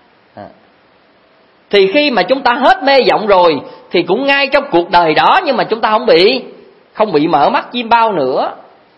Thì khi mà chúng ta hết mê vọng rồi thì cũng ngay trong cuộc đời đó, nhưng mà chúng ta không bị mở mắt chim bao nữa.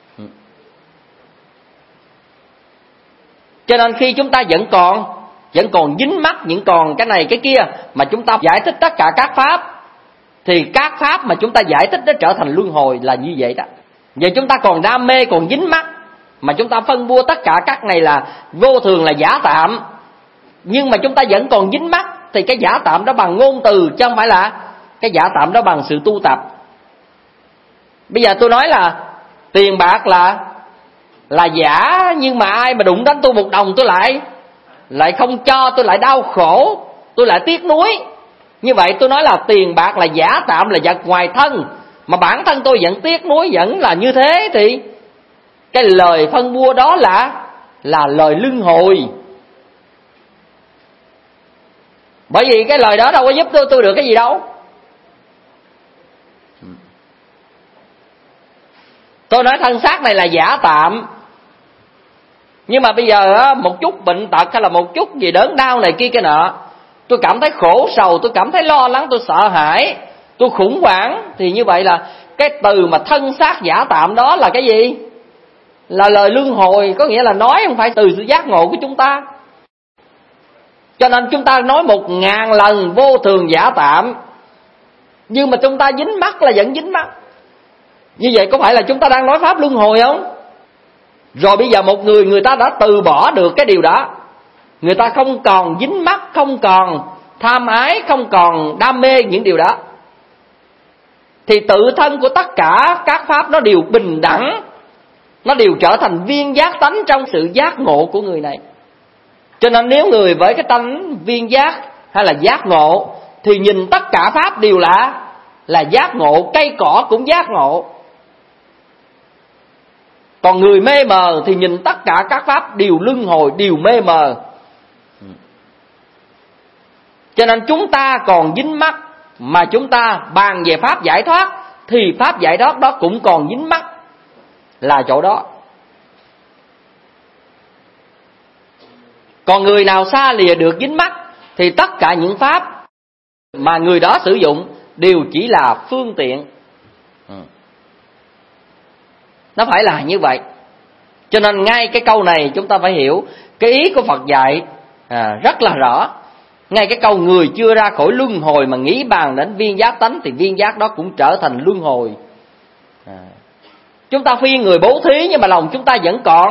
Cho nên khi chúng ta vẫn còn dính mắc những còn cái này cái kia, mà chúng ta giải thích tất cả các pháp, thì các pháp mà chúng ta giải thích nó trở thành luân hồi là như vậy đó. Giờ chúng ta còn đam mê, còn dính mắc, mà chúng ta phân bua tất cả các này là vô thường, là giả tạm, nhưng mà chúng ta vẫn còn dính mắc, thì cái giả tạm đó bằng ngôn từ, chứ không phải là cái giả tạm đó bằng sự tu tập. Bây giờ tôi nói là tiền bạc là giả, nhưng mà ai mà đụng đến tôi một đồng tôi lại không cho, tôi lại đau khổ, tôi lại tiếc nuối. Như vậy tôi nói là tiền bạc là giả tạm, là vật ngoài thân, mà bản thân tôi vẫn tiếc nuối vẫn là như thế, thì cái lời phân bua đó là lời luân hồi. Bởi vì cái lời đó đâu có giúp tôi được cái gì đâu. Tôi nói thân xác này là giả tạm, nhưng mà bây giờ một chút bệnh tật hay là một chút gì đớn đau này kia cái nọ, tôi cảm thấy khổ sầu, tôi cảm thấy lo lắng, tôi sợ hãi, tôi khủng hoảng, thì như vậy là cái từ mà thân xác giả tạm đó là cái gì? Là lời luân hồi, có nghĩa là nói không phải từ sự giác ngộ của chúng ta. Cho nên chúng ta nói 1000 lần vô thường giả tạm, nhưng mà chúng ta dính mắc là vẫn dính mắc. Như vậy có phải là chúng ta đang nói pháp luân hồi không? Rồi bây giờ một người ta đã từ bỏ được cái điều đó, người ta không còn dính mắc, không còn tham ái, không còn đam mê những điều đó, thì tự thân của tất cả các pháp nó đều bình đẳng, nó đều trở thành viên giác tánh trong sự giác ngộ của người này. Cho nên nếu người với cái tánh viên giác hay là giác ngộ thì nhìn tất cả pháp đều là giác ngộ, cây cỏ cũng giác ngộ. Còn người mê mờ thì nhìn tất cả các pháp đều luân hồi, đều mê mờ. Cho nên chúng ta còn dính mắc, mà chúng ta bàn về pháp giải thoát thì pháp giải thoát đó cũng còn dính mắc, là chỗ đó. Còn người nào xa lìa được dính mắc thì tất cả những pháp mà người đó sử dụng đều chỉ là phương tiện. Nó phải là như vậy. Cho nên ngay cái câu này chúng ta phải hiểu cái ý của Phật dạy rất là rõ. Ngay cái câu người chưa ra khỏi luân hồi mà nghĩ bàn đến viên giác tánh thì viên giác đó cũng trở thành luân hồi. Chúng ta khuyên người bố thí nhưng mà lòng chúng ta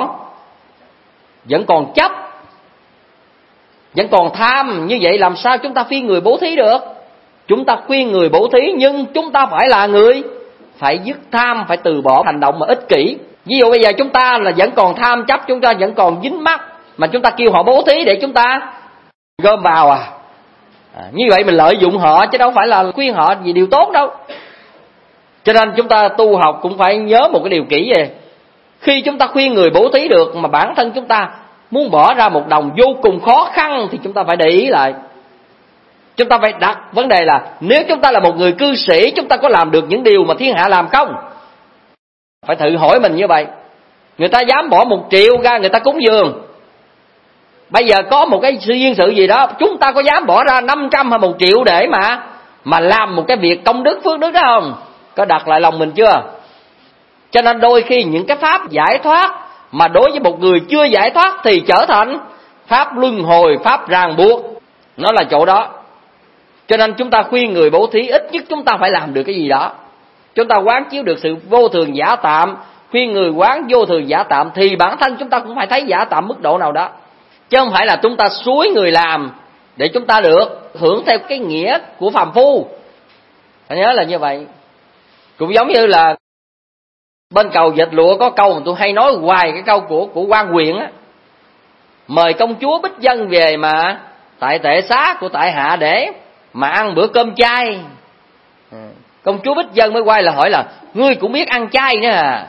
vẫn còn chấp, vẫn còn tham, như vậy làm sao chúng ta khuyên người bố thí được? Chúng ta khuyên người bố thí nhưng chúng ta phải là người phải dứt tham, phải từ bỏ hành động mà ích kỷ. Ví dụ bây giờ chúng ta là vẫn còn tham chấp, chúng ta vẫn còn dính mắc, mà chúng ta kêu họ bố thí để chúng ta gom vào như vậy mình lợi dụng họ chứ đâu phải là khuyên họ gì điều tốt đâu. Cho nên chúng ta tu học cũng phải nhớ một cái điều kỹ về, khi chúng ta khuyên người bố thí được mà bản thân chúng ta muốn bỏ ra một đồng vô cùng khó khăn thì chúng ta phải để ý lại. Chúng ta phải đặt vấn đề là nếu chúng ta là một người cư sĩ, chúng ta có làm được những điều mà thiên hạ làm không? Phải tự hỏi mình như vậy. Người ta dám bỏ 1 triệu ra người ta cúng dường, bây giờ có một cái duyên sự gì đó, chúng ta có dám bỏ ra 500 hay 1 triệu để mà làm một cái việc công đức phước đức đó không? Có đặt lại lòng mình chưa? Cho nên đôi khi những cái pháp giải thoát mà đối với một người chưa giải thoát thì trở thành pháp luân hồi, pháp ràng buộc. Nó là chỗ đó. Cho nên chúng ta khuyên người bố thí, ít nhất chúng ta phải làm được cái gì đó. Chúng ta quán chiếu được sự vô thường giả tạm, khuyên người quán vô thường giả tạm thì bản thân chúng ta cũng phải thấy giả tạm mức độ nào đó. Chứ không phải là chúng ta xúi người làm để chúng ta được hưởng theo cái nghĩa của phàm phu. Phải nhớ là như vậy. Cũng giống như là bên cầu Dịch Lụa có câu mà tôi hay nói hoài, cái câu của quan huyện á: mời công chúa Bích Dân về mà tại tệ xá của tại hạ để mà ăn bữa cơm chay. Công chúa Bích Dân mới quay là hỏi là ngươi cũng biết ăn chay nữa à?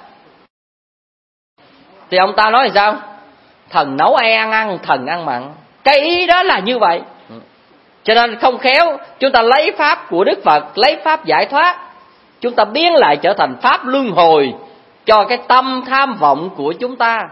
Thì ông ta nói là sao? Thần nấu ai ăn, thần ăn mặn. Cái ý đó là như vậy. Cho nên không khéo chúng ta lấy pháp của Đức Phật, lấy pháp giải thoát, chúng ta biến lại trở thành pháp luân hồi cho cái tâm tham vọng của chúng ta.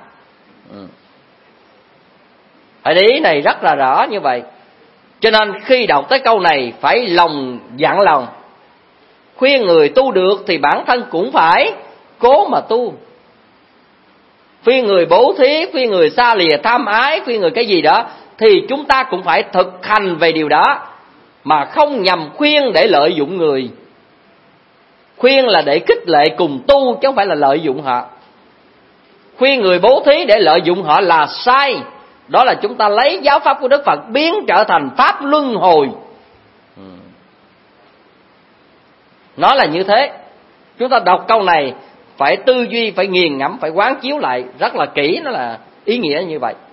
Phải để ý này rất là rõ như vậy. Cho nên khi đọc tới câu này phải lòng dặn lòng. Khuyên người tu được thì bản thân cũng phải cố mà tu. Khuyên người bố thí, khuyên người xa lìa tham ái, khuyên người cái gì đó thì chúng ta cũng phải thực hành về điều đó, mà không nhằm khuyên để lợi dụng người. Khuyên là để khích lệ cùng tu chứ không phải là lợi dụng họ. Khuyên người bố thí để lợi dụng họ là sai. Đó là chúng ta lấy giáo pháp của Đức Phật biến trở thành pháp luân hồi. Nó là như thế. Chúng ta đọc câu này phải tư duy, phải nghiền ngẫm, phải quán chiếu lại rất là kỹ, nó là ý nghĩa như vậy.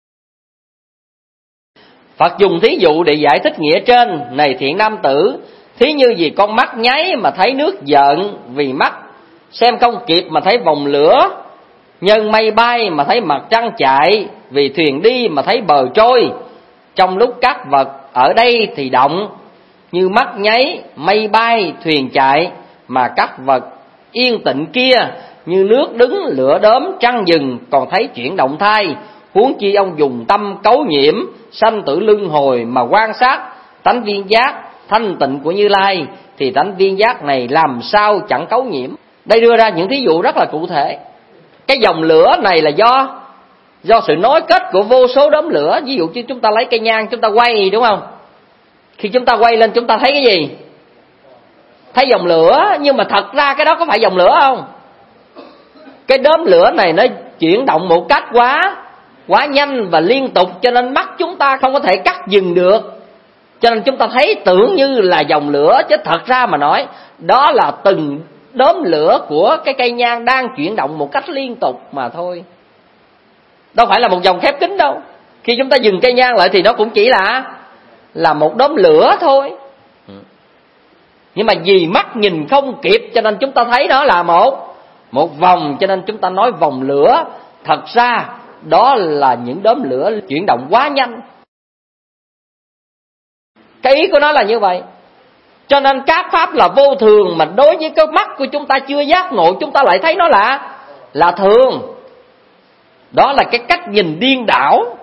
Phật dùng thí dụ để giải thích nghĩa trên: này thiện nam tử, Thí như vì con mắt nháy mà thấy nước giận, vì mắt xem không kịp mà thấy vòng lửa, nhân mây bay mà thấy mặt trăng chạy, vì thuyền đi mà thấy bờ trôi. Trong lúc các vật ở đây thì động, như mắt nháy, mây bay, thuyền chạy, mà các vật yên tĩnh kia như nước đứng, lửa đốm, trăng dừng, còn thấy chuyển động thay. Huống chi ông dùng tâm cấu nhiễm, sanh tử luân hồi mà quan sát tánh viên giác thanh tịnh của Như Lai, thì tánh viên giác này làm sao chẳng cấu nhiễm. Đây đưa ra những thí dụ rất là cụ thể. Cái dòng lửa này là do sự nối kết của vô số đốm lửa. Ví dụ như chúng ta lấy cây nhang chúng ta quay, đúng không? Khi chúng ta quay lên chúng ta thấy cái gì? Thấy dòng lửa, nhưng mà thật ra cái đó có phải dòng lửa không? Cái đốm lửa này nó chuyển động một cách quá nhanh và liên tục, cho nên mắt chúng ta không có thể cắt dừng được. Cho nên chúng ta thấy tưởng như là dòng lửa, chứ thật ra mà nói đó là từng đốm lửa của cái cây nhang đang chuyển động một cách liên tục mà thôi. Đâu phải là một dòng khép kín đâu. Khi chúng ta dừng cây nhang lại thì nó cũng chỉ là một đốm lửa thôi. Nhưng mà vì mắt nhìn không kịp cho nên chúng ta thấy đó là một vòng, cho nên chúng ta nói vòng lửa. Thật ra đó là những đốm lửa chuyển động quá nhanh. Cái ý của nó là như vậy. Cho nên các pháp là vô thường, mà đối với cái mắt của chúng ta chưa giác ngộ, chúng ta lại thấy nó là thường. Đó là cái cách nhìn điên đảo.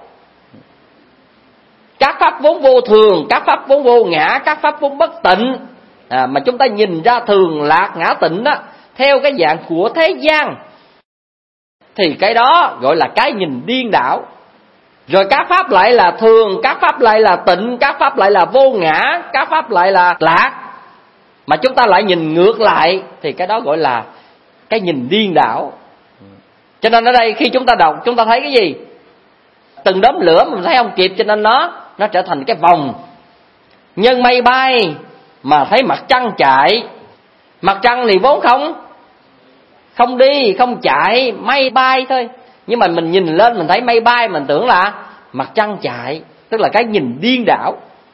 Các pháp vốn vô thường, các pháp vốn vô ngã, các pháp vốn bất tịnh, mà chúng ta nhìn ra thường lạc ngã tịnh đó theo cái dạng của thế gian, thì cái đó gọi là cái nhìn điên đảo. Rồi các pháp lại là thường, các pháp lại là tịnh, các pháp lại là vô ngã, các pháp lại là lạc, mà chúng ta lại nhìn ngược lại, thì cái đó gọi là cái nhìn điên đảo. Cho nên ở đây khi chúng ta đọc, chúng ta thấy cái gì? Từng đốm lửa mình thấy không kịp, cho nên nó trở thành cái vòng. Nhân mây bay mà thấy mặt trăng chạy. Mặt trăng thì vốn không đi, không chạy, mây bay thôi. Nhưng mà mình nhìn lên mình thấy mây bay, mình tưởng là mặt trăng chạy, tức là cái nhìn điên đảo.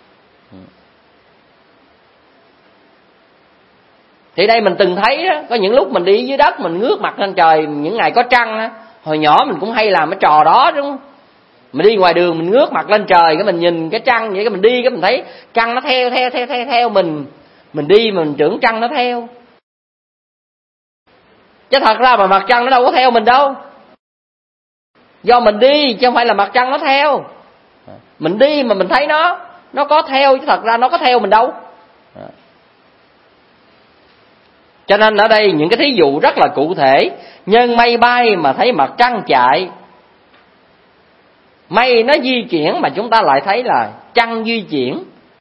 Thì đây mình từng thấy đó, có những lúc mình đi dưới đất mình ngước mặt lên trời, những ngày có trăng á, hồi nhỏ mình cũng hay làm cái trò đó, đúng không? Mình đi ngoài đường mình ngước mặt lên trời, cái mình nhìn cái trăng vậy, cái mình đi cái mình thấy trăng nó theo mình đi mình tưởng trăng nó theo. Chứ thật ra mà mặt trăng nó đâu có theo mình đâu. Do mình đi chứ không phải là mặt trăng nó theo. Mình đi mà mình thấy nó có theo, chứ thật ra nó có theo mình đâu. Cho nên ở đây những cái thí dụ rất là cụ thể. Nhân mây bay mà thấy mặt trăng chạy. Mây nó di chuyển mà chúng ta lại thấy là trăng di chuyển.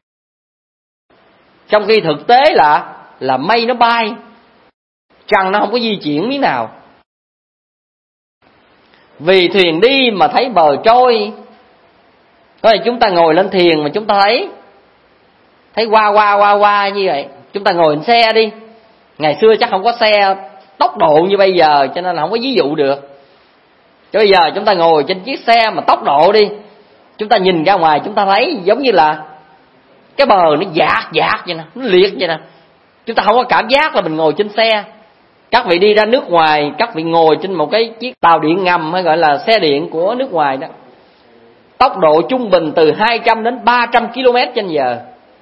Trong khi thực tế là mây nó bay, trăng nó không có di chuyển miếng nào. Vì thuyền đi mà thấy bờ trôi. Có thể chúng ta ngồi lên thuyền mà chúng ta thấy qua như vậy. Chúng ta ngồi lên xe đi. Ngày xưa chắc không có xe tốc độ như bây giờ, cho nên là không có ví dụ được. Chứ bây giờ chúng ta ngồi trên chiếc xe mà tốc độ đi, chúng ta nhìn ra ngoài chúng ta thấy giống như là cái bờ nó dạt vậy nè, nó liệt vậy nè. Chúng ta không có cảm giác là mình ngồi trên xe. Các vị đi ra nước ngoài, các vị ngồi trên một cái chiếc tàu điện ngầm hay gọi là xe điện của nước ngoài đó, tốc độ trung bình từ 200 đến 300 km/h.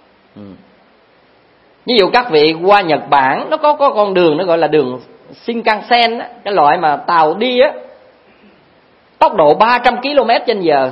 Ví dụ các vị qua Nhật Bản, nó có con đường nó gọi là đường Shinkansen đó, cái loại mà tàu đi á, tốc độ 300 km/h.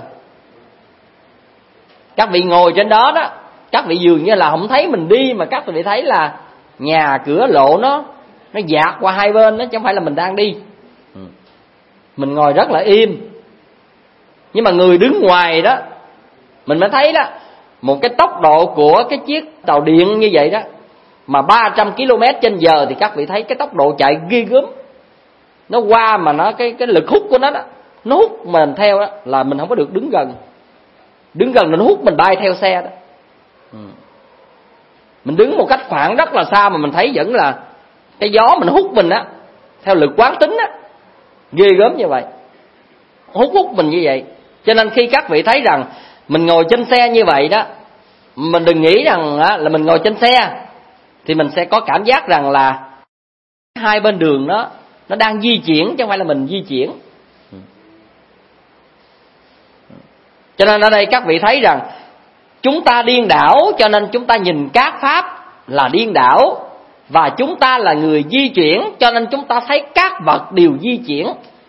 Các vị ngồi trên đó đó, các vị dường như là không thấy mình đi, mà các vị thấy là nhà cửa lộ nó dạt qua hai bên đó, chứ không phải là mình đang đi. Mình ngồi rất là im. Nhưng mà người đứng ngoài đó, mình mới thấy đó, một cái tốc độ của cái chiếc tàu điện như vậy đó, mà 300 km/h thì các vị thấy cái tốc độ chạy ghê gớm. Nó qua mà nó cái lực hút của nó đó, nó hút mình theo đó, là mình không có được đứng gần. Đứng gần nó hút mình bay theo xe đó. Mình đứng một cách khoảng rất là xa mà mình thấy vẫn là cái gió mình hút mình á, theo lực quán tính á, ghê gớm như vậy, hút mình như vậy. Cho nên khi các vị thấy rằng mình ngồi trên xe như vậy đó, mình đừng nghĩ rằng là mình ngồi trên xe thì mình sẽ có cảm giác rằng là hai bên đường nó đang di chuyển chứ không phải là mình di chuyển. Cho nên ở đây các vị thấy rằng chúng ta điên đảo, cho nên chúng ta nhìn các pháp là điên đảo, và chúng ta là người di chuyển, cho nên chúng ta thấy các vật đều di chuyển.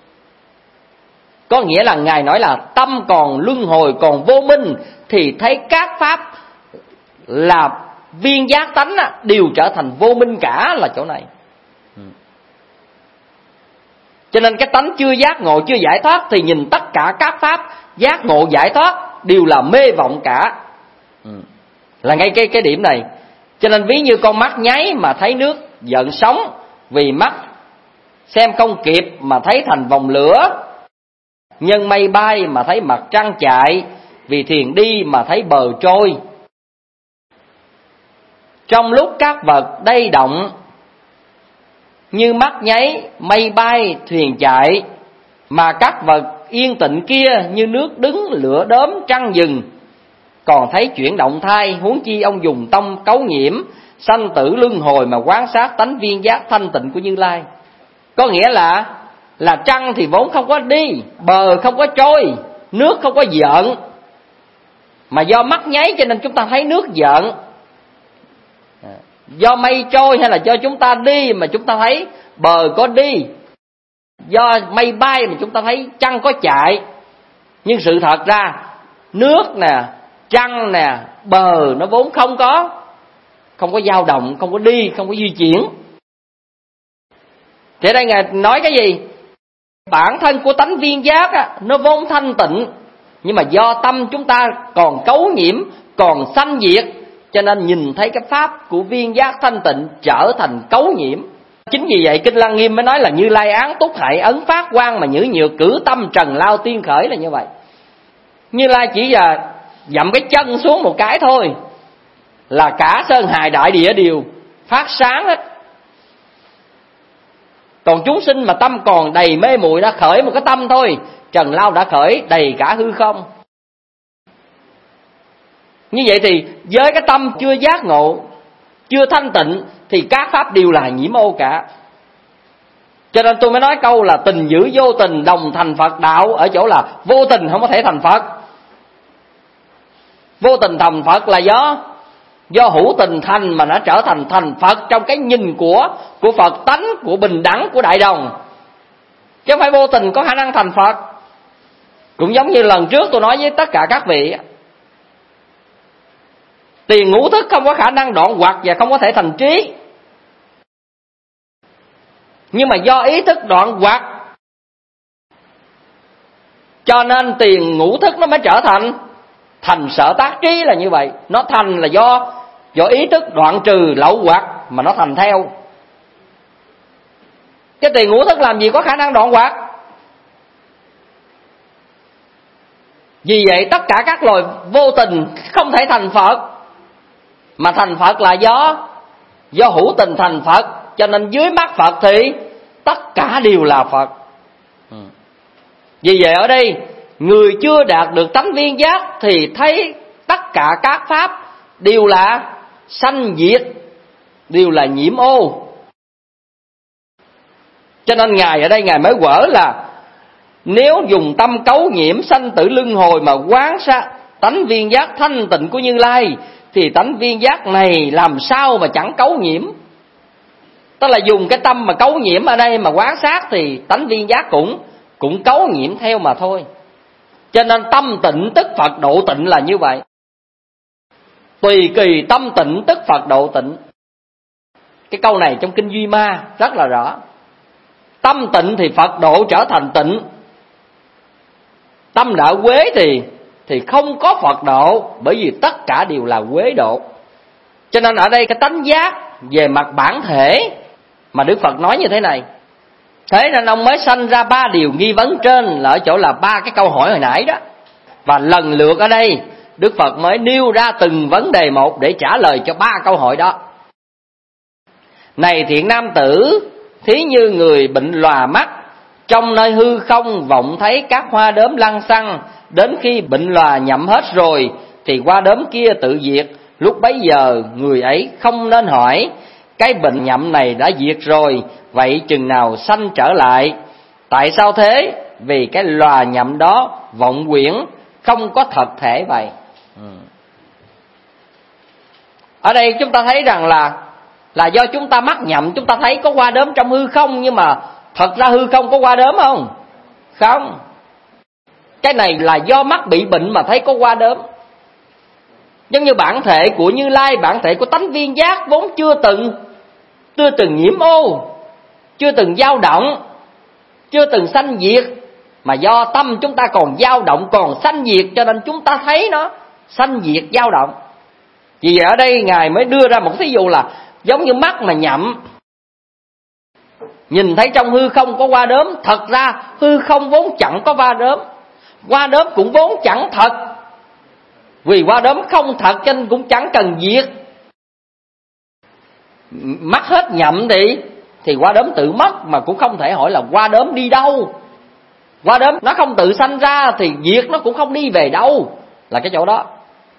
Có nghĩa là Ngài nói là tâm còn luân hồi, còn vô minh, thì thấy các pháp là viên giác tánh đều trở thành vô minh cả, là chỗ này. Cho nên cái tánh chưa giác ngộ, chưa giải thoát, thì nhìn tất cả các pháp giác ngộ giải thoát đều là mê vọng cả. Là ngay cái điểm này. Cho nên ví như con mắt nháy mà thấy nước giận sóng, vì mắt xem không kịp mà thấy thành vòng lửa. Nhân mây bay mà thấy mặt trăng chạy, vì thuyền đi mà thấy bờ trôi. Trong lúc các vật đây động, như mắt nháy, mây bay, thuyền chạy, mà các vật yên tĩnh kia như nước đứng, lửa đốm, trăng dừng. Còn thấy chuyển động thai, huống chi ông dùng tâm cấu nhiễm, sanh tử luân hồi mà quán sát tánh viên giác thanh tịnh của Như Lai. Có nghĩa là trăng thì vốn không có đi, bờ không có trôi, nước không có giận, mà do mắt nháy cho nên chúng ta thấy nước giận. Do mây trôi hay là do chúng ta đi mà chúng ta thấy bờ có đi. Do mây bay mà chúng ta thấy trăng có chạy. Nhưng sự thật ra nước nè, trăng nè, bờ nó vốn không có dao động, không có đi, không có di chuyển. Thì ở đây Ngài nói cái gì? Bản thân của tánh viên giác nó vốn thanh tịnh, nhưng mà do tâm chúng ta còn cấu nhiễm, còn sanh diệt, cho nên nhìn thấy cái pháp của viên giác thanh tịnh trở thành cấu nhiễm. Chính vì vậy Kinh Lăng Nghiêm mới nói là Như Lai án túc hại ấn phát quang mà nhữ nhược cử tâm trần lao tiên khởi, là như vậy. Như Lai chỉ là dậm cái chân xuống một cái thôi là cả sơn hài đại địa đều phát sáng hết. Còn chúng sinh mà tâm còn đầy mê muội đã khởi một cái tâm thôi, trần lao đã khởi đầy cả hư không. Như vậy thì với cái tâm chưa giác ngộ, chưa thanh tịnh, thì các pháp đều là nhiễm ô cả. Cho nên tôi mới nói câu là tình giữ vô tình đồng thành Phật đạo, ở chỗ là vô tình không có thể thành Phật. Vô tình thành Phật là do hữu tình thành mà nó trở thành Phật trong cái nhìn của Phật tánh, của bình đẳng, của đại đồng. Chứ không phải vô tình có khả năng thành Phật. Cũng giống như lần trước tôi nói với tất cả các vị, tiền ngũ thức không có khả năng đoạn hoặc và không có thể thành trí. Nhưng mà do ý thức đoạn hoặc, cho nên tiền ngũ thức nó mới trở thành sở tác trí, là như vậy. Nó thành là do ý thức đoạn trừ lậu hoặc mà nó thành theo. Cái tiền ngũ thức làm gì có khả năng đoạn hoặc. Vì vậy tất cả các loài vô tình không thể thành Phật, mà thành Phật là do hữu tình thành Phật. Cho nên dưới mắt Phật thì tất cả đều là Phật. Vì vậy ở đây người chưa đạt được tánh viên giác thì thấy tất cả các pháp đều là sanh diệt, đều là nhiễm ô. Cho nên Ngài ở đây Ngài mới quở là nếu dùng tâm cấu nhiễm sanh tử luân hồi mà quán sát tánh viên giác thanh tịnh của Như Lai, thì tánh viên giác này làm sao mà chẳng cấu nhiễm. Tức là dùng cái tâm mà cấu nhiễm ở đây mà quán sát thì tánh viên giác cũng cấu nhiễm theo mà thôi. Cho nên tâm tịnh tức Phật độ tịnh là như vậy. Tùy kỳ tâm tịnh tức Phật độ tịnh. Cái câu này trong Kinh Duy Ma rất là rõ. Tâm tịnh thì Phật độ trở thành tịnh. Tâm đã quế thì không có Phật độ, bởi vì tất cả đều là quế độ. Cho nên ở đây cái tánh giác về mặt bản thể mà Đức Phật nói như thế này. Thế nên ông mới sanh ra 3 điều nghi vấn trên, là ở chỗ là 3 cái câu hỏi hồi nãy đó. Và lần lượt ở đây Đức Phật mới nêu ra từng vấn đề một để trả lời cho 3 câu hỏi đó. Này thiện nam tử, thí như người bệnh lòa mắt, trong nơi hư không vọng thấy các hoa đốm lăng xăng, đến khi bệnh lòa nhậm hết rồi thì hoa đốm kia tự diệt, Lúc bấy giờ người ấy không nên hỏi: cái bệnh nhậm này đã diệt rồi, vậy chừng nào sanh trở lại? Tại sao thế? Vì cái lòa nhậm đó vọng quyển, không có thật thể vậy. Ở đây chúng ta thấy rằng là do chúng ta mắc nhậm, chúng ta thấy có qua đốm trong hư không, nhưng mà thật ra hư không có qua đốm không? Không. Cái này là do mắc bị bệnh mà thấy có qua đốm. Giống như bản thể của Như Lai, bản thể của tánh viên giác vốn chưa từng nhiễm ô, chưa từng dao động, chưa từng sanh diệt, mà do tâm chúng ta còn dao động, còn sanh diệt, cho nên chúng ta thấy nó sanh diệt dao động. Vì ở đây Ngài mới đưa ra một thí dụ là giống như mắt mà nhậm, nhìn thấy trong hư không có qua đốm, thật ra hư không vốn chẳng có qua đốm cũng vốn chẳng thật. Vì qua đốm không thật cho nên cũng chẳng cần diệt. Mất hết nhậm thì qua đốm tự mất, mà cũng không thể hỏi là qua đốm đi đâu. Qua đốm nó không tự sanh ra thì diệt nó cũng không đi về đâu, là cái chỗ đó.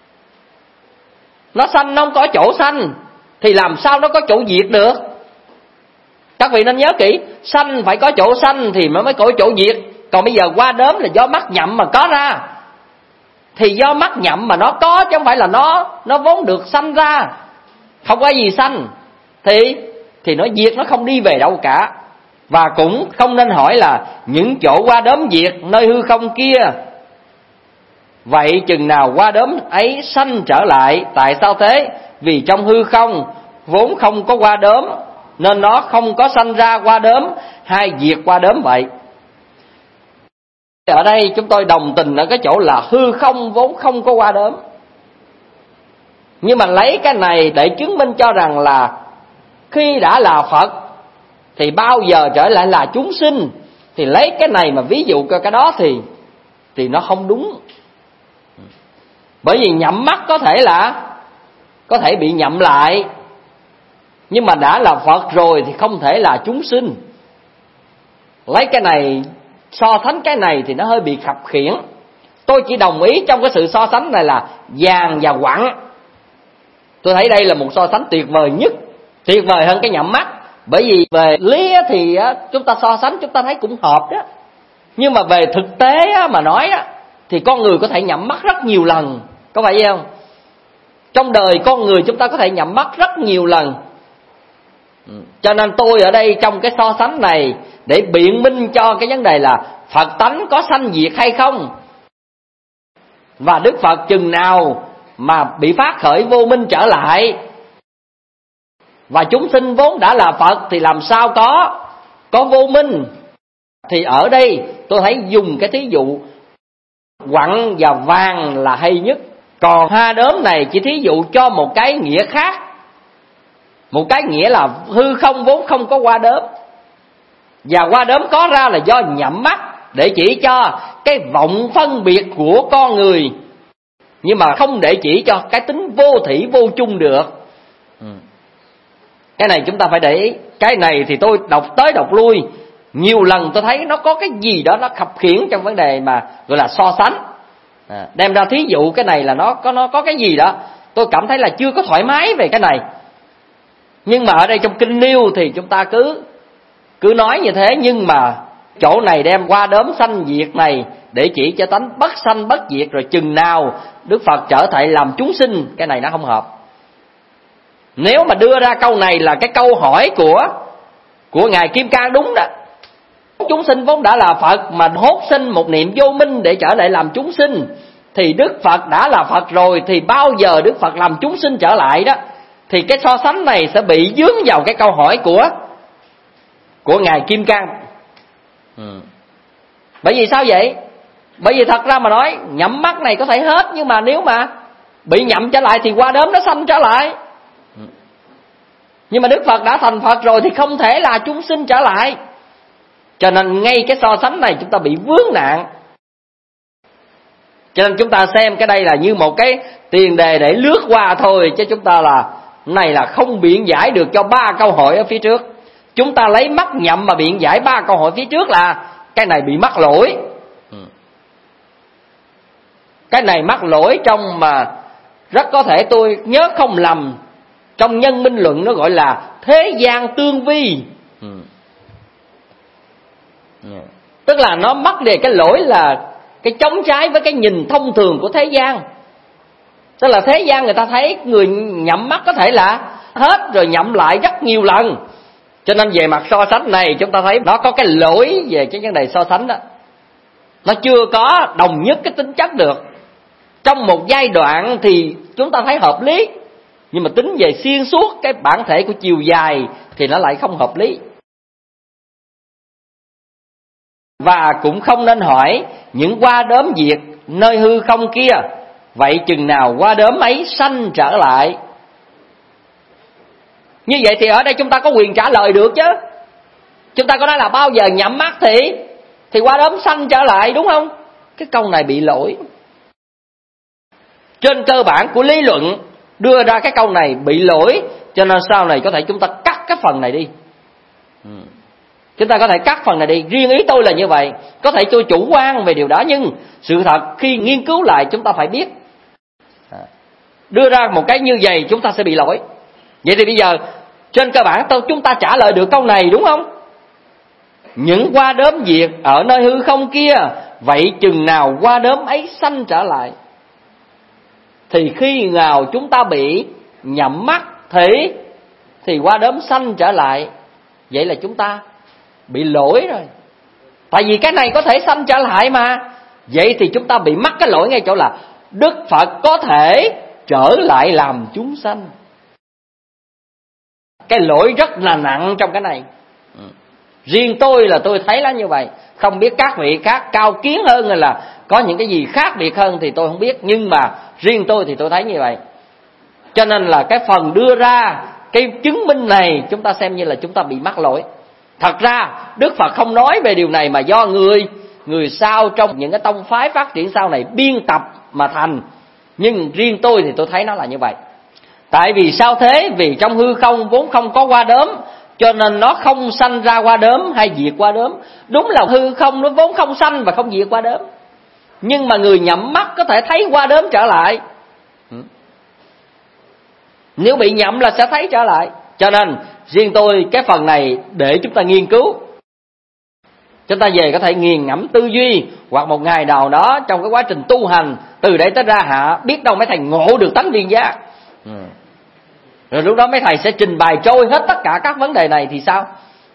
Nó sanh nó không có chỗ sanh thì làm sao nó có chỗ diệt được? Các vị nên nhớ kỹ, sanh phải có chỗ sanh thì mới có chỗ diệt. Còn bây giờ qua đốm là do mắc nhậm mà có ra, thì do mắc nhậm mà nó có, chứ không phải là nó vốn được sanh ra. Không có gì sanh thì nó diệt, nó không đi về đâu cả. Và cũng không nên hỏi là những chỗ qua đốm diệt nơi hư không kia, vậy chừng nào qua đốm ấy sanh trở lại? Tại sao thế? Vì trong hư không vốn không có qua đốm, nên nó không có sanh ra qua đốm hay diệt qua đốm vậy. Ở đây chúng tôi đồng tình ở cái chỗ là hư không vốn không có qua đốm. Nhưng mà lấy cái này để chứng minh cho rằng là khi đã là Phật thì bao giờ trở lại là chúng sinh, thì lấy cái này mà ví dụ cho cái đó thì nó không đúng. Bởi vì nhậm mắt có thể bị nhậm lại, nhưng mà đã là Phật rồi thì không thể là chúng sinh. Lấy cái này so sánh cái này thì nó hơi bị khập khiễng. Tôi chỉ đồng ý trong cái sự so sánh này là vàng và quặng. Tôi thấy đây là một so sánh tuyệt vời nhất, tuyệt vời hơn cái nhậm mắt. Bởi vì về lý thì chúng ta so sánh chúng ta thấy cũng hợp đó, nhưng mà về thực tế mà nói thì con người có thể nhậm mắt rất nhiều lần, có phải vậy không? Trong đời con người chúng ta có thể nhậm mắt rất nhiều lần. Cho nên tôi ở đây trong cái so sánh này để biện minh cho cái vấn đề là Phật tánh có sanh diệt hay không, và Đức Phật chừng nào mà bị phát khởi vô minh trở lại, và chúng sinh vốn đã là Phật thì làm sao có vô minh. Thì ở đây tôi thấy dùng cái thí dụ quặng và vàng là hay nhất. Còn hoa đốm này chỉ thí dụ cho một cái nghĩa khác. Một cái nghĩa là hư không vốn không có qua đốm, và qua đốm có ra là do nhậm mắt, để chỉ cho cái vọng phân biệt của con người, nhưng mà không để chỉ cho cái tính vô thủy vô chung được. Cái này chúng ta phải để ý. Cái này thì tôi đọc tới đọc lui nhiều lần, tôi thấy nó có cái gì đó nó khập khiễng trong vấn đề mà gọi là so sánh. Đem ra thí dụ cái này là nó có cái gì đó tôi cảm thấy là chưa có thoải mái về cái này. Nhưng mà ở đây trong kinh Niêu thì chúng ta cứ nói như thế, nhưng mà chỗ này đem qua đốm sanh diệt này để chỉ cho tánh bất sanh bất diệt, rồi chừng nào Đức Phật trở thành làm chúng sinh, cái này nó không hợp. Nếu mà đưa ra câu này là cái câu hỏi của Ngài Kim Cang đúng đó. Chúng sinh vốn đã là Phật mà hốt sinh một niệm vô minh để trở lại làm chúng sinh, thì Đức Phật đã là Phật rồi thì bao giờ Đức Phật làm chúng sinh trở lại đó. Thì cái so sánh này sẽ bị dướng vào cái câu hỏi của Ngài Kim Cang. Bởi vì sao vậy? Bởi vì thật ra mà nói nhậm mắt này có thể hết, nhưng mà nếu mà bị nhậm trở lại thì qua đốm nó sanh trở lại. Nhưng mà Đức Phật đã thành Phật rồi thì không thể là chúng sinh trở lại. Cho nên ngay cái so sánh này chúng ta bị vướng nạn. Cho nên chúng ta xem cái đây là như một cái tiền đề để lướt qua thôi, chứ chúng ta là này là không biện giải được cho 3 câu hỏi ở phía trước. Chúng ta lấy mắc nhậm mà biện giải 3 câu hỏi phía trước là cái này bị mắc lỗi. Cái này mắc lỗi trong mà rất có thể tôi nhớ không lầm, trong Nhân Minh Luận nó gọi là thế gian tương vi. Tức là nó mắc về cái lỗi là cái chống trái với cái nhìn thông thường của thế gian. Tức là thế gian người ta thấy người nhắm mắt có thể là hết rồi nhậm lại rất nhiều lần. Cho nên về mặt so sánh này chúng ta thấy nó có cái lỗi về cái vấn đề so sánh đó. Nó chưa có đồng nhất cái tính chất được. Trong một giai đoạn thì chúng ta thấy hợp lý, nhưng mà tính về xuyên suốt cái bản thể của chiều dài thì nó lại không hợp lý. Và cũng không nên hỏi những qua đốm diệt nơi hư không kia, vậy chừng nào qua đốm ấy sanh trở lại. Như vậy thì ở đây chúng ta có quyền trả lời được chứ. Chúng ta có nói là bao giờ nhắm mắt thì qua đốm sanh trở lại, đúng không? Cái câu này bị lỗi. Trên cơ bản của lý luận đưa ra cái câu này bị lỗi, cho nên sau này có thể chúng ta cắt cái phần này đi. Chúng ta có thể cắt phần này đi. Riêng ý tôi là như vậy. Có thể tôi chủ quan về điều đó, nhưng sự thật khi nghiên cứu lại chúng ta phải biết. Đưa ra một cái như vậy chúng ta sẽ bị lỗi. Vậy thì bây giờ trên cơ bản chúng ta trả lời được câu này, đúng không? Những qua đốm diệt ở nơi hư không kia, vậy chừng nào qua đốm ấy sanh trở lại. Thì khi nào chúng ta bị nhắm mắt thì qua đốm sanh trở lại. Vậy là chúng ta bị lỗi rồi. Tại vì cái này có thể sanh trở lại mà. Vậy thì chúng ta bị mắc cái lỗi ngay chỗ là Đức Phật có thể trở lại làm chúng sanh. Cái lỗi rất là nặng trong cái này. Riêng tôi là tôi thấy là như vậy. Không biết các vị khác cao kiến hơn hay là có những cái gì khác biệt hơn thì tôi không biết. Nhưng mà riêng tôi thì tôi thấy như vậy. Cho nên là cái phần đưa ra cái chứng minh này chúng ta xem như là chúng ta bị mắc lỗi. Thật ra Đức Phật không nói về điều này, mà do người sau trong những cái tông phái phát triển sau này biên tập mà thành. Nhưng riêng tôi thì tôi thấy nó là như vậy. Tại vì sao thế? Vì trong hư không vốn không có qua đốm, cho nên nó không sanh ra qua đốm hay diệt qua đốm. Đúng là hư không nó vốn không sanh và không diệt qua đốm, nhưng mà người nhắm mắt có thể thấy qua đốm trở lại. Nếu bị nhậm là sẽ thấy trở lại. Cho nên riêng tôi cái phần này để chúng ta nghiên cứu. Chúng ta về có thể nghiền ngẫm tư duy, hoặc một ngày nào đó trong cái quá trình tu hành từ đây tới ra hạ, biết đâu mấy thầy ngộ được tánh viên giác. Rồi lúc đó mấy thầy sẽ trình bày trôi hết tất cả các vấn đề này thì sao?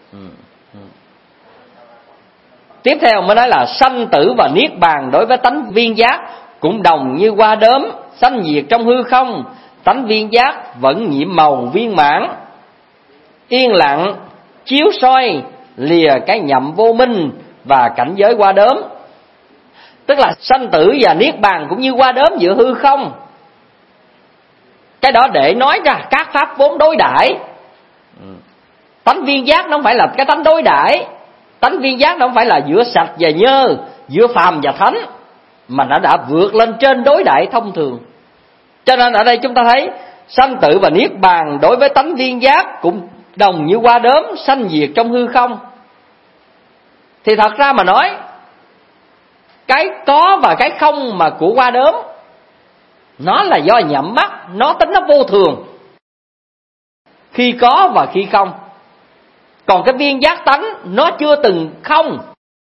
Tiếp theo mới nói là sanh tử và niết bàn đối với tánh viên giác cũng đồng như qua đốm sanh diệt trong hư không. Tánh viên giác vẫn nhiệm màu viên mãn, yên lặng chiếu soi lìa cái nhậm vô minh và cảnh giới qua đốm. Tức là sanh tử và niết bàn cũng như qua đốm giữa hư không. Cái đó để nói ra các pháp vốn đối đãi. Tánh viên giác nó không phải là cái tánh đối đãi. Tánh viên giác nó không phải là giữa sạch và nhơ, giữa phàm và thánh, mà nó đã vượt lên trên đối đãi thông thường. Cho nên ở đây chúng ta thấy sanh tử và niết bàn đối với tánh viên giác cũng đồng như qua đốm sanh diệt trong hư không. Thì thật ra mà nói, cái có và cái không mà của qua đốm nó là do nhậm mắt, nó tính nó vô thường, khi có và khi không. Còn cái viên giác tánh nó chưa từng không.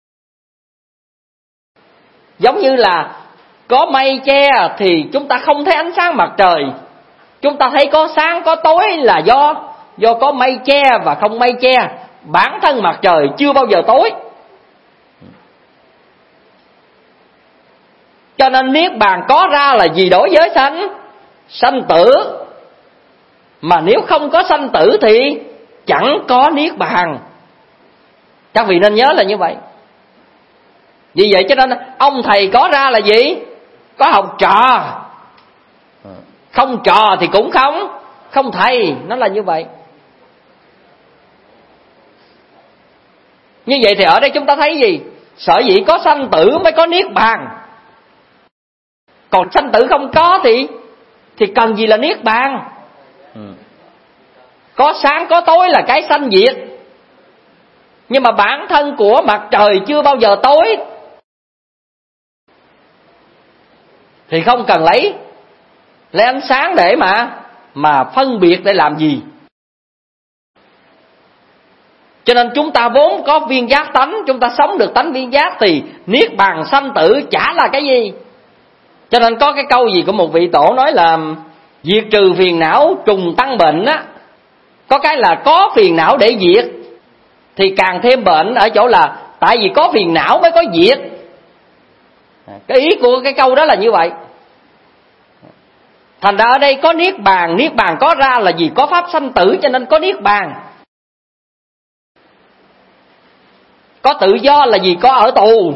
Giống như là có mây che thì chúng ta không thấy ánh sáng mặt trời. Chúng ta thấy có sáng có tối là do có mây che và không mây che. Bản thân mặt trời chưa bao giờ tối. Cho nên niết bàn có ra là gì đối với sanh tử. Mà nếu không có sanh tử thì chẳng có niết bàn. Các vị nên nhớ là như vậy. Vì vậy cho nên ông thầy có ra là gì? Có học trò. Không trò thì cũng không thầy. Nó là như vậy. Như vậy thì ở đây chúng ta thấy gì? Sở dĩ có sanh tử mới có niết bàn. Còn sanh tử không có thì cần gì là niết bàn? Có sáng có tối là cái sanh diệt. Nhưng mà bản thân của mặt trời chưa bao giờ tối thì không cần lấy lấy ánh sáng để mà phân biệt để làm gì? Cho nên chúng ta vốn có viên giác tánh, chúng ta sống được tánh viên giác thì niết bàn sanh tử chả là cái gì. Cho nên có cái câu gì của một vị tổ nói là diệt trừ phiền não trùng tăng bệnh á. Có cái là có phiền não để diệt thì càng thêm bệnh, ở chỗ là tại vì có phiền não mới có diệt. Cái ý của cái câu đó là như vậy. Thành ra ở đây có niết bàn có ra là gì? Có pháp sanh tử cho nên có niết bàn. Có tự do là gì? Có ở tù.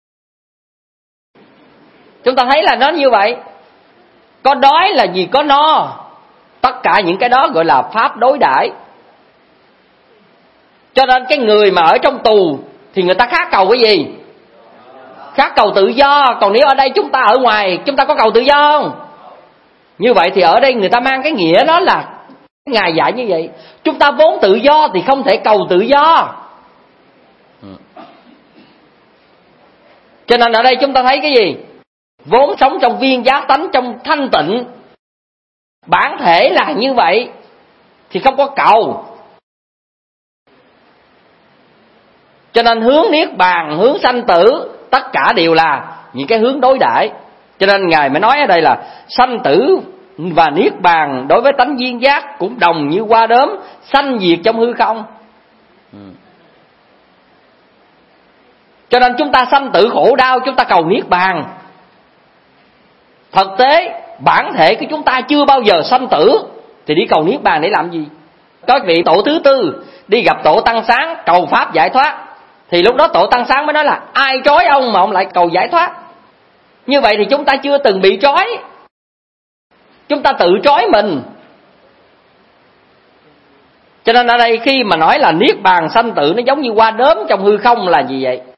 Chúng ta thấy là nó như vậy. Có đói là gì? Có no. Tất cả những cái đó gọi là pháp đối đãi. Cho nên cái người mà ở trong tù thì người ta khát cầu cái gì? Khát cầu tự do. Còn nếu ở đây chúng ta ở ngoài, chúng ta có cầu tự do không? Như vậy thì ở đây người ta mang cái nghĩa đó là Ngài dạy như vậy. Chúng ta vốn tự do thì không thể cầu tự do. Cho nên ở đây chúng ta thấy cái gì? Vốn sống trong viên giác tánh, trong thanh tịnh, bản thể là như vậy thì không có cầu. Cho nên hướng niết bàn, hướng sanh tử, tất cả đều là những cái hướng đối đãi. Cho nên Ngài mới nói ở đây là sanh tử và niết bàn đối với tánh viên giác cũng đồng như hoa đốm sanh diệt trong hư không. Cho nên chúng ta sanh tử khổ đau, chúng ta cầu niết bàn. Thực tế bản thể của chúng ta chưa bao giờ sanh tử thì đi cầu niết bàn để làm gì? Có vị tổ thứ tư đi gặp tổ Tăng Sáng cầu pháp giải thoát, thì lúc đó tổ Tăng Sáng mới nói là ai trói ông mà ông lại cầu giải thoát? Như vậy thì chúng ta chưa từng bị trói, chúng ta tự trói mình. Cho nên ở đây khi mà nói là niết bàn sanh tử nó giống như hoa đốm trong hư không là gì vậy?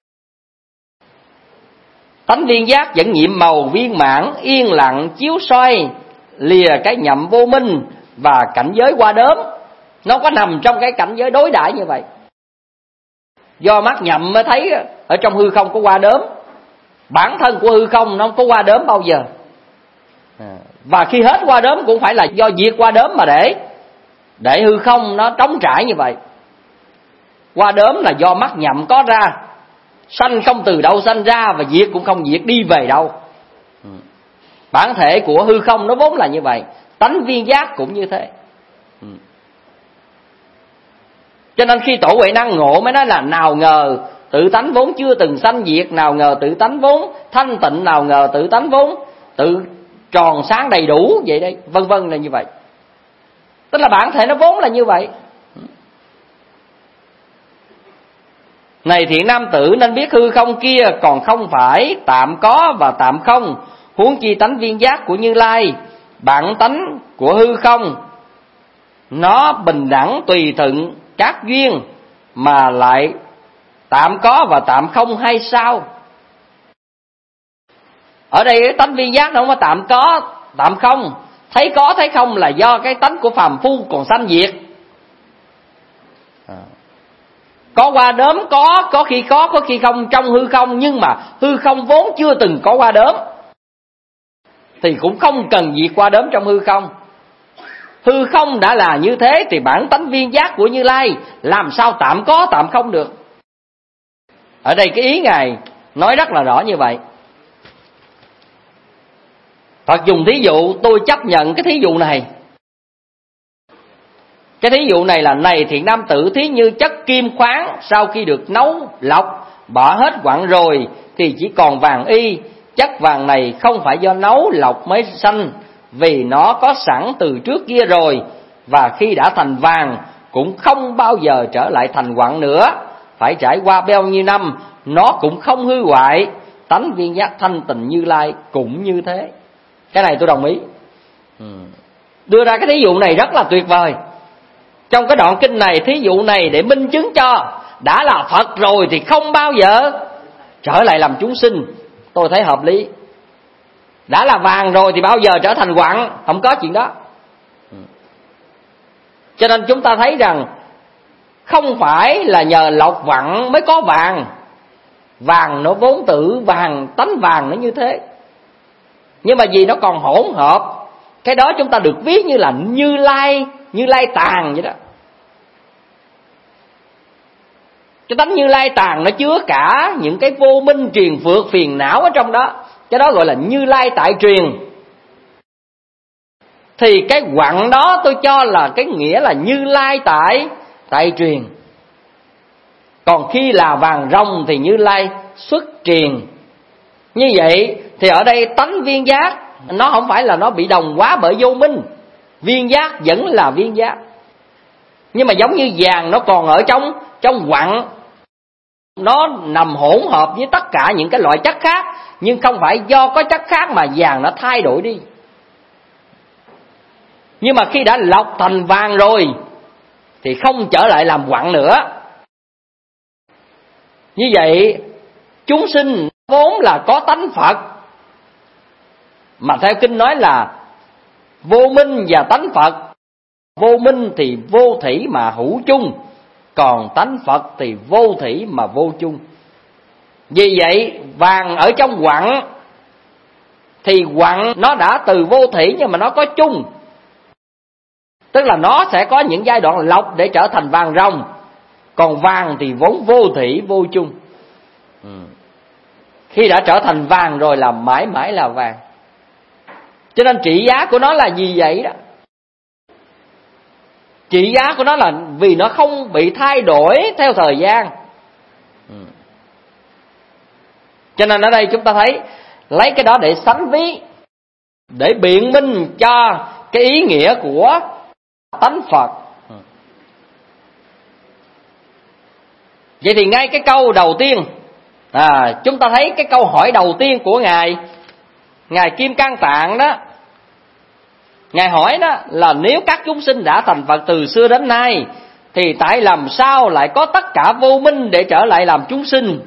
Tánh viên giác vẫn nhiệm màu viên mãn, yên lặng chiếu soi lìa cái nhậm vô minh và cảnh giới hoa đốm. Nó có nằm trong cái cảnh giới đối đãi như vậy. Do mắt nhậm mới thấy ở trong hư không có hoa đốm. Bản thân của hư không nó không có hoa đốm bao giờ. Và khi hết hoa đốm cũng phải là do diệt hoa đốm mà để hư không nó trống trải như vậy. Hoa đốm là do mắt nhậm có ra, sanh không từ đâu sanh ra và diệt cũng không diệt đi về đâu. Bản thể của hư không nó vốn là như vậy, tánh viên giác cũng như thế. Cho nên khi tổ Huệ Năng ngộ mới nói là nào ngờ tự tánh vốn chưa từng sanh diệt, nào ngờ tự tánh vốn thanh tịnh, nào ngờ tự tánh vốn tự tròn sáng đầy đủ vậy đây, vân vân là như vậy. Tức là bản thể nó vốn là như vậy. Này thiện nam tử, nên biết hư không kia còn không phải tạm có và tạm không, huống chi tánh viên giác của Như Lai, bản tánh của hư không nó bình đẳng tùy thuận các duyên mà lại tạm có và tạm không hay sao? Ở đây cái tánh viên giác nó không có tạm có tạm không, thấy có thấy không là do cái tánh của phàm phu còn sanh diệt. Có hoa đốm có khi có khi không trong hư không, nhưng mà hư không vốn chưa từng có hoa đốm thì cũng không cần diệt hoa đốm trong hư không. Hư không đã là như thế thì bản tánh viên giác của Như Lai làm sao tạm có tạm không được. Ở đây cái ý Ngài nói rất là rõ như vậy. Phật dùng thí dụ, tôi chấp nhận cái thí dụ này. Cái thí dụ này là này thiện nam tử, thí như chất kim khoáng sau khi được nấu lọc bỏ hết quặng rồi thì chỉ còn vàng y. Chất vàng này không phải do nấu lọc mới sanh, vì nó có sẵn từ trước kia rồi, và khi đã thành vàng cũng không bao giờ trở lại thành quặng nữa. Phải trải qua bao nhiêu năm nó cũng không hư hoại. Tánh viên giác thanh tịnh Như Lai cũng như thế. Cái này tôi đồng ý. Đưa ra cái thí dụ này rất là tuyệt vời. Trong cái đoạn kinh này, thí dụ này để minh chứng cho đã là Phật rồi thì không bao giờ trở lại làm chúng sinh. Tôi thấy hợp lý. Đã là vàng rồi thì bao giờ trở thành quặng? Không có chuyện đó. Cho nên chúng ta thấy rằng không phải là nhờ lọc vặn mới có vàng. Vàng nó vốn tự vàng, tánh vàng nó như thế. Nhưng mà vì nó còn hỗn hợp Cái đó chúng ta được ví như là Như Lai Tàn vậy đó. Cái tánh Như Lai Tàn nó chứa cả những cái vô minh triền phược phiền não ở trong đó. Cái đó gọi là Như Lai tại truyền. Thì cái quặng đó tôi cho là cái nghĩa là Như Lai tại truyền. Còn khi là vàng rồng thì Như Lai xuất truyền. Như vậy thì ở đây tánh viên giác nó không phải là nó bị đồng hóa bởi vô minh. Viên giác vẫn là viên giác. Nhưng mà giống như vàng nó còn ở trong quặng, nó nằm hỗn hợp với tất cả những cái loại chất khác, nhưng không phải do có chất khác mà vàng nó thay đổi đi. Nhưng mà khi đã lọc thành vàng rồi thì không trở lại làm quặng nữa. Như vậy chúng sinh vốn là có tánh Phật, mà theo kinh nói là vô minh và tánh Phật. Vô minh thì vô thủy mà hữu chung, còn tánh Phật thì vô thủy mà vô chung. Vì vậy vàng ở trong quặng thì quặng nó đã từ vô thủy nhưng mà nó có chung. Tức là nó sẽ có những giai đoạn lọc để trở thành vàng rồng. Còn vàng thì vốn vô thủy vô chung. Khi đã trở thành vàng rồi là mãi mãi là vàng. Cho nên trị giá của nó là gì vậy đó? Trị giá của nó là vì nó không bị thay đổi theo thời gian. Cho nên ở đây chúng ta thấy lấy cái đó để sánh ví, để biện minh cho cái ý nghĩa của tánh Phật. Vậy thì ngay cái câu đầu tiên, chúng ta thấy cái câu hỏi đầu tiên của Ngài Kim Cang Tạng đó. Ngài hỏi đó là nếu các chúng sinh đã thành Phật từ xưa đến nay thì tại làm sao lại có tất cả vô minh để trở lại làm chúng sinh?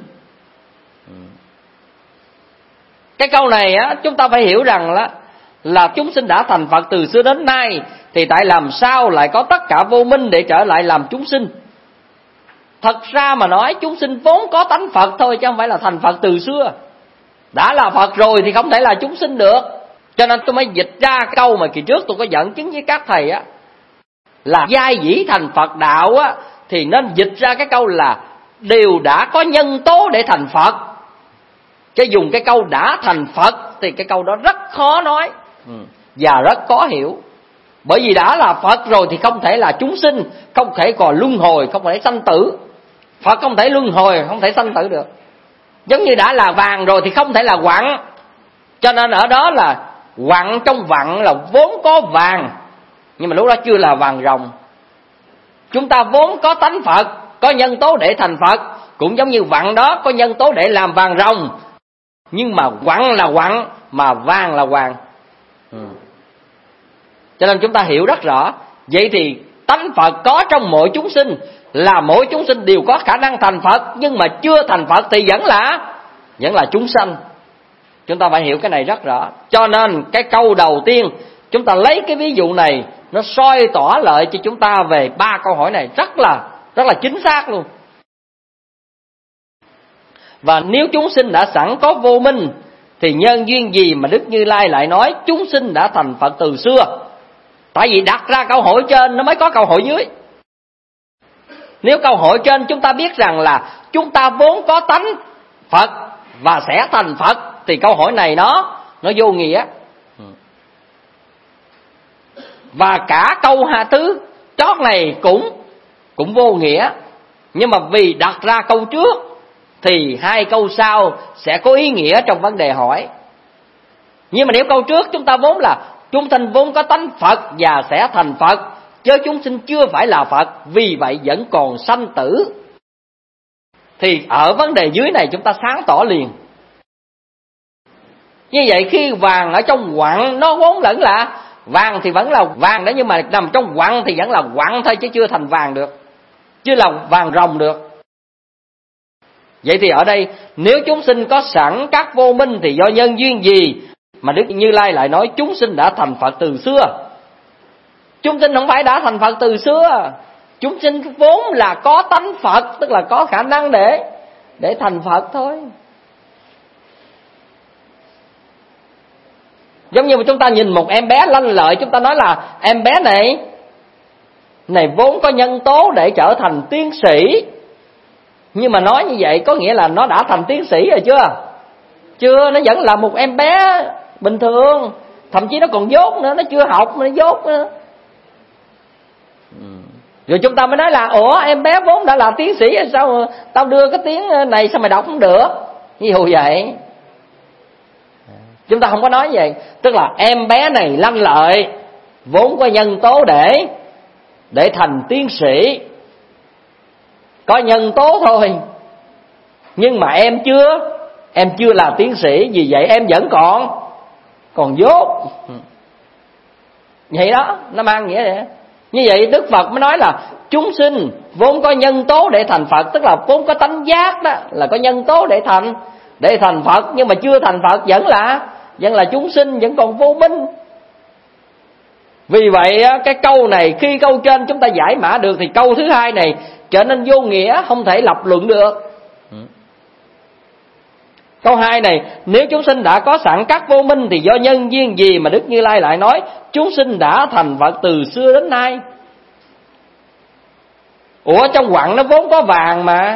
Cái câu này á, chúng ta phải hiểu rằng là chúng sinh đã thành Phật từ xưa đến nay thì tại làm sao lại có tất cả vô minh để trở lại làm chúng sinh? Thật ra mà nói chúng sinh vốn có tánh Phật thôi, chứ không phải là thành Phật từ xưa. Đã là Phật rồi thì không thể là chúng sinh được. Cho nên tôi mới dịch ra cái câu mà kỳ trước tôi có dẫn chứng với các thầy á, là giai dĩ thành Phật đạo á, thì nên dịch ra cái câu là đều đã có nhân tố để thành Phật. Chứ dùng cái câu đã thành Phật thì cái câu đó rất khó nói và rất khó hiểu. Bởi vì đã là Phật rồi thì không thể là chúng sinh, không thể còn luân hồi, không thể sanh tử. Phật không thể luân hồi, không thể sanh tử được. Giống như đã là vàng rồi thì không thể là quặng. Cho nên ở đó là quặng trong vặng là vốn có vàng, nhưng mà lúc đó chưa là vàng rồng. Chúng ta vốn có tánh Phật, có nhân tố để thành Phật, cũng giống như vặng đó có nhân tố để làm vàng rồng. Nhưng mà quặng là quặng, mà vàng là vàng. Cho nên chúng ta hiểu rất rõ. Vậy thì tánh Phật có trong mỗi chúng sinh, là mỗi chúng sinh đều có khả năng thành Phật, nhưng mà chưa thành Phật thì vẫn là chúng sanh. Chúng ta phải hiểu cái này rất rõ. Cho nên cái câu đầu tiên chúng ta lấy cái ví dụ này, nó soi tỏ lợi cho chúng ta về 3 câu hỏi này rất là chính xác luôn. Và nếu chúng sinh đã sẵn có vô minh thì nhân duyên gì mà Đức Như Lai lại nói chúng sinh đã thành Phật từ xưa? Tại vì đặt ra câu hỏi trên nó mới có câu hỏi dưới. Nếu câu hỏi trên chúng ta biết rằng là chúng ta vốn có tánh Phật và sẽ thành Phật, thì câu hỏi này nó vô nghĩa. Và cả câu hạ thứ chót này cũng vô nghĩa. Nhưng mà vì đặt ra câu trước thì 2 câu sau sẽ có ý nghĩa trong vấn đề hỏi. Nhưng mà nếu câu trước chúng ta vốn là chúng sinh vốn có tánh Phật và sẽ thành Phật, chứ chúng sinh chưa phải là Phật, vì vậy vẫn còn sanh tử, thì ở vấn đề dưới này chúng ta sáng tỏ liền. Như vậy khi vàng ở trong quặng nó vốn lẫn là vàng thì vẫn là vàng đó, nhưng mà nằm trong quặng thì vẫn là quặng thôi, chứ chưa thành vàng được, chưa là vàng rồng được. Vậy thì ở đây nếu chúng sinh có sẵn các vô minh thì do nhân duyên gì mà Đức Như Lai lại nói chúng sinh đã thành Phật từ xưa? Chúng sinh không phải đã thành Phật từ xưa. Chúng sinh vốn là có tánh Phật, tức là có khả năng để thành Phật thôi. Giống như mà chúng ta nhìn một em bé lanh lợi, chúng ta nói là em bé này vốn có nhân tố để trở thành tiến sĩ. Nhưng mà nói như vậy có nghĩa là nó đã thành tiến sĩ rồi chưa? Chưa, nó vẫn là một em bé bình thường. Thậm chí nó còn dốt nữa, nó chưa học nó dốt nữa. Rồi chúng ta mới nói là ủa em bé vốn đã là tiến sĩ, sao tao đưa cái tiếng này sao mày đọc không được? Ví dụ vậy. Chúng ta không có nói vậy. Tức là em bé này lanh lợi, vốn có nhân tố để thành tiến sĩ. Có nhân tố thôi. Nhưng mà em chưa là tiến sĩ, vì vậy em vẫn còn dốt. Vậy đó, nó mang nghĩa vậy. Như vậy Đức Phật mới nói là chúng sinh vốn có nhân tố để thành Phật, tức là vốn có tánh giác đó, là có nhân tố để thành Phật, nhưng mà chưa thành Phật vẫn là chúng sinh, vẫn còn vô minh. Vì vậy cái câu này, khi câu trên chúng ta giải mã được thì câu thứ hai này trở nên vô nghĩa, không thể lập luận được. Câu 2 này, nếu chúng sinh đã có sẵn các vô minh thì do nhân duyên gì mà Đức Như Lai lại nói chúng sinh đã thành Phật từ xưa đến nay? Ủa trong quặng nó vốn có vàng mà.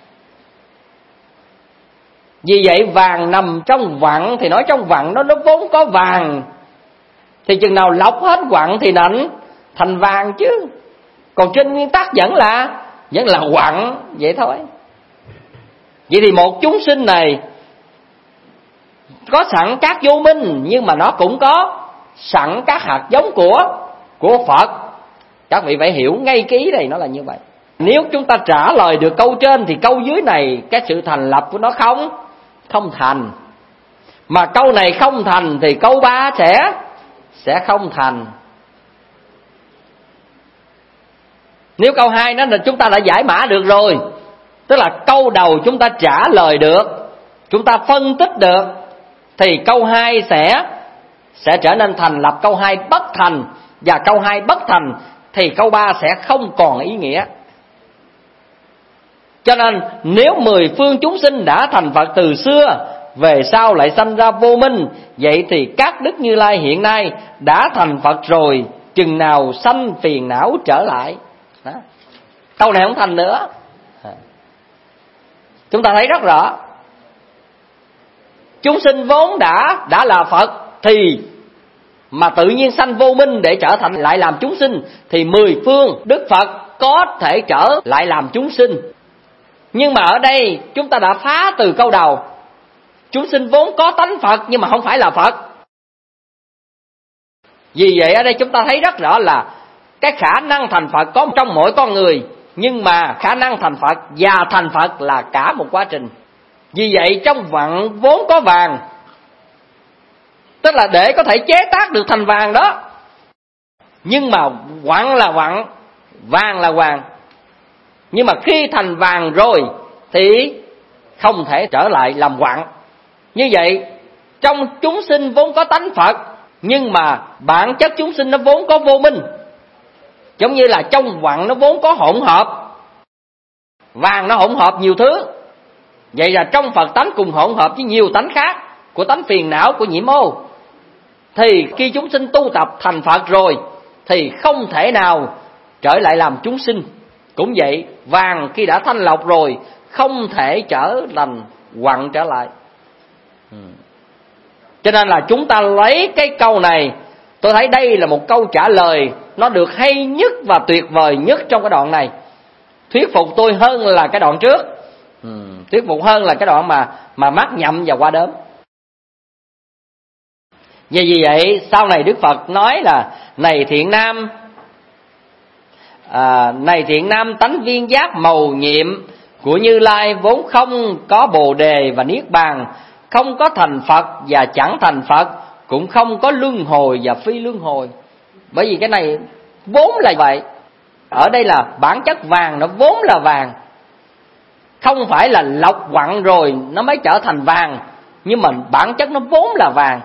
Vì vậy vàng nằm trong vặng thì nói trong vặng nó vốn có vàng. Thì chừng nào lọc hết quặng thì thành vàng chứ. Còn trên nguyên tắc vẫn là quặng vậy thôi. Vậy thì một chúng sinh này có sẵn các vô minh, nhưng mà nó cũng có sẵn các hạt giống của Phật. Các vị phải hiểu ngay ký này nó là như vậy. Nếu chúng ta trả lời được câu trên thì câu dưới này cái sự thành lập của nó không thành. Mà câu này không thành thì câu 3 sẽ không thành. Nếu câu 2 nó là chúng ta đã giải mã được rồi, tức là câu đầu chúng ta trả lời được, chúng ta phân tích được, thì câu 2 sẽ trở nên thành lập. Câu 2 bất thành, và câu 2 bất thành thì câu 3 sẽ không còn ý nghĩa. Cho nên nếu 10 phương chúng sinh đã thành Phật từ xưa, về sau lại sanh ra vô minh, vậy thì các Đức Như Lai hiện nay đã thành Phật rồi, chừng nào sanh phiền não trở lại. Đó. Câu này không thành nữa. Chúng ta thấy rất rõ. Chúng sinh vốn đã là Phật thì mà tự nhiên sanh vô minh để trở thành lại làm chúng sinh, thì 10 phương Đức Phật có thể trở lại làm chúng sinh. Nhưng mà ở đây chúng ta đã phá từ câu đầu. Chúng sinh vốn có tánh Phật nhưng mà không phải là Phật. Vì vậy ở đây chúng ta thấy rất rõ là cái khả năng thành Phật có trong mỗi con người, nhưng mà khả năng thành Phật và thành Phật là cả một quá trình. Vì vậy trong vặn vốn có vàng, tức là để có thể chế tác được thành vàng đó. Nhưng mà quặng là quặng, vàng là vàng. Nhưng mà khi thành vàng rồi thì không thể trở lại làm quặng. Như vậy trong chúng sinh vốn có tánh Phật, nhưng mà bản chất chúng sinh nó vốn có vô minh. Giống như là trong quặng nó vốn có hỗn hợp, vàng nó hỗn hợp nhiều thứ. Vậy là trong Phật tánh cùng hỗn hợp với nhiều tánh khác, của tánh phiền não, của nhiễm ô. Thì khi chúng sinh tu tập thành Phật rồi thì không thể nào trở lại làm chúng sinh. Cũng vậy, vàng khi đã thanh lọc rồi không thể trở thành quặng trở lại. Cho nên là chúng ta lấy cái câu này, tôi thấy đây là một câu trả lời nó được hay nhất và tuyệt vời nhất trong cái đoạn này. Thuyết phục tôi hơn là cái đoạn trước. Thuyết phục hơn là cái đoạn mà mắc nhậm và qua đớm. Vì vậy sau này Đức Phật nói là này thiện nam tánh viên giác mầu nhiệm của Như Lai vốn không có Bồ Đề và Niết Bàn, không có thành Phật và chẳng thành Phật, cũng không có luân hồi và phi luân hồi. Bởi vì cái này vốn là vậy. Ở đây là bản chất vàng nó vốn là vàng, không phải là lọc quặng rồi nó mới trở thành vàng, nhưng mà bản chất nó vốn là vàng.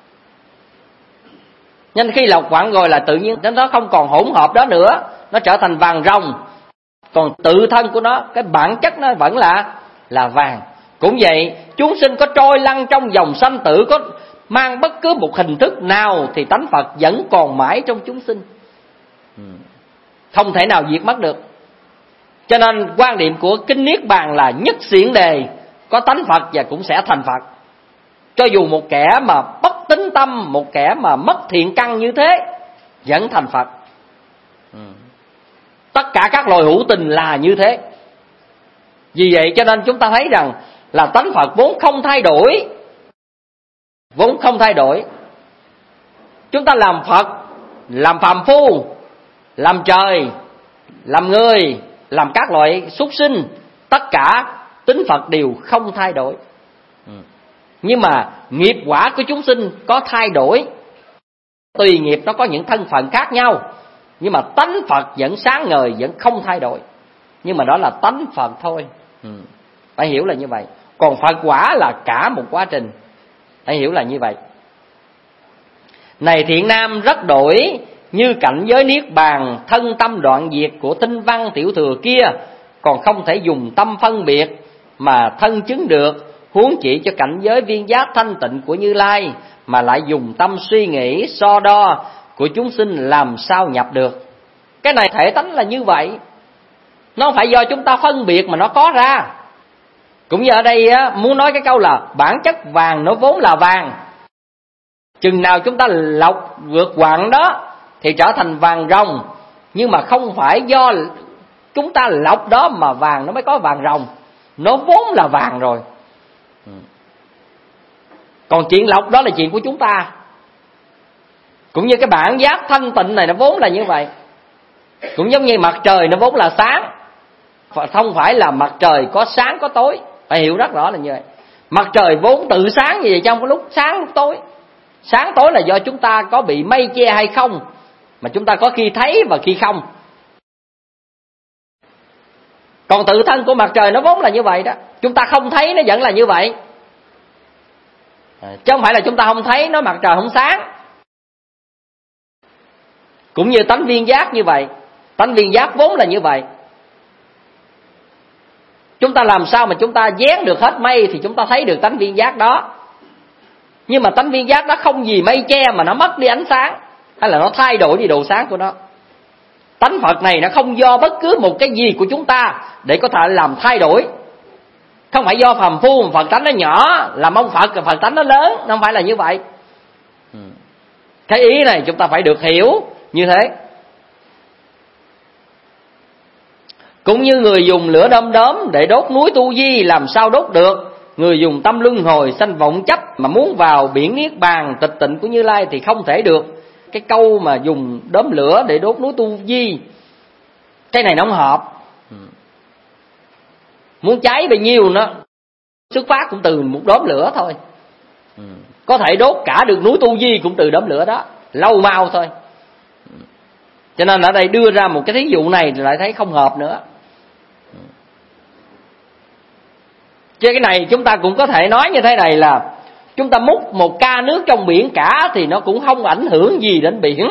Nên khi lọc quặng rồi là tự nhiên nó không còn hỗn hợp đó nữa, nó trở thành vàng ròng. Còn tự thân của nó, cái bản chất nó vẫn là vàng. Cũng vậy, chúng sinh có trôi lăn trong dòng sanh tử, có mang bất cứ một hình thức nào thì tánh Phật vẫn còn mãi trong chúng sinh, không thể nào diệt mất được. Cho nên quan điểm của kinh Niết Bàn là nhất xiển đề, có tánh Phật và cũng sẽ thành Phật. Cho dù một kẻ mà bất tín tâm, một kẻ mà mất thiện căn như thế vẫn thành Phật. Tất cả các loài hữu tình là như thế. Vì vậy cho nên chúng ta thấy rằng là tánh Phật vốn không thay đổi, vốn không thay đổi. Chúng ta làm Phật, làm phàm phu, làm trời, làm người, làm các loại súc sinh, tất cả tính Phật đều không thay đổi. Nhưng mà nghiệp quả của chúng sinh có thay đổi. Tùy nghiệp nó có những thân phận khác nhau, nhưng mà tánh Phật vẫn sáng ngời, vẫn không thay đổi. Nhưng mà đó là tánh Phật thôi. Phải hiểu là như vậy. Còn Phật quả là cả một quá trình. Phải hiểu là như vậy. Này thiện nam, rất đổi như cảnh giới niết bàn, thân tâm đoạn diệt của tinh văn tiểu thừa kia, còn không thể dùng tâm phân biệt mà thân chứng được, huống chỉ cho cảnh giới viên giác thanh tịnh của Như Lai, mà lại dùng tâm suy nghĩ so đo của chúng sinh làm sao nhập được. Cái này thể tánh là như vậy, nó không phải do chúng ta phân biệt mà nó có ra. Cũng như ở đây muốn nói cái câu là bản chất vàng nó vốn là vàng, chừng nào chúng ta lọc vượt quặng đó thì trở thành vàng ròng. Nhưng mà không phải do chúng ta lọc đó mà vàng nó mới có vàng ròng, nó vốn là vàng rồi. Còn chuyện lọc đó là chuyện của chúng ta. Cũng như cái bản giác thanh tịnh này nó vốn là như vậy. Cũng giống như mặt trời nó vốn là sáng, không phải là mặt trời có sáng có tối. Phải hiểu rất rõ là như vậy. Mặt trời vốn tự sáng như vậy, trong lúc sáng lúc tối. Sáng tối là do chúng ta có bị mây che hay không, mà chúng ta có khi thấy và khi không. Còn tự thân của mặt trời nó vốn là như vậy đó, chúng ta không thấy nó vẫn là như vậy. Chứ không phải là chúng ta không thấy nó mặt trời không sáng. Cũng như tánh viên giác như vậy, tánh viên giác vốn là như vậy. Chúng ta làm sao mà chúng ta vén được hết mây thì chúng ta thấy được tánh viên giác đó. Nhưng mà tánh viên giác đó không vì mây che mà nó mất đi ánh sáng, hay là nó thay đổi đi độ sáng của nó. Tánh Phật này nó không do bất cứ một cái gì của chúng ta để có thể làm thay đổi. Không phải do phàm phu Phật tánh nó nhỏ, làm ông Phật Phật tánh nó lớn, không phải là như vậy. Cái ý này chúng ta phải được hiểu như thế. Cũng như người dùng lửa đom đóm để đốt núi Tu Di, làm sao đốt được. Người dùng tâm luân hồi sanh vọng chấp mà muốn vào biển niết bàn tịch tịnh của Như Lai thì không thể được. Cái câu mà dùng đốm lửa để đốt núi Tu Di, cái này nó không hợp. Muốn cháy bao nhiêu nó xuất phát cũng từ một đốm lửa thôi. Có thể đốt cả được núi Tu Di cũng từ đốm lửa đó, lâu mau thôi. Cho nên ở đây đưa ra một cái thí dụ này thì lại thấy không hợp nữa. Chứ cái này chúng ta cũng có thể nói như thế này là chúng ta múc một ca nước trong biển cả thì nó cũng không ảnh hưởng gì đến biển.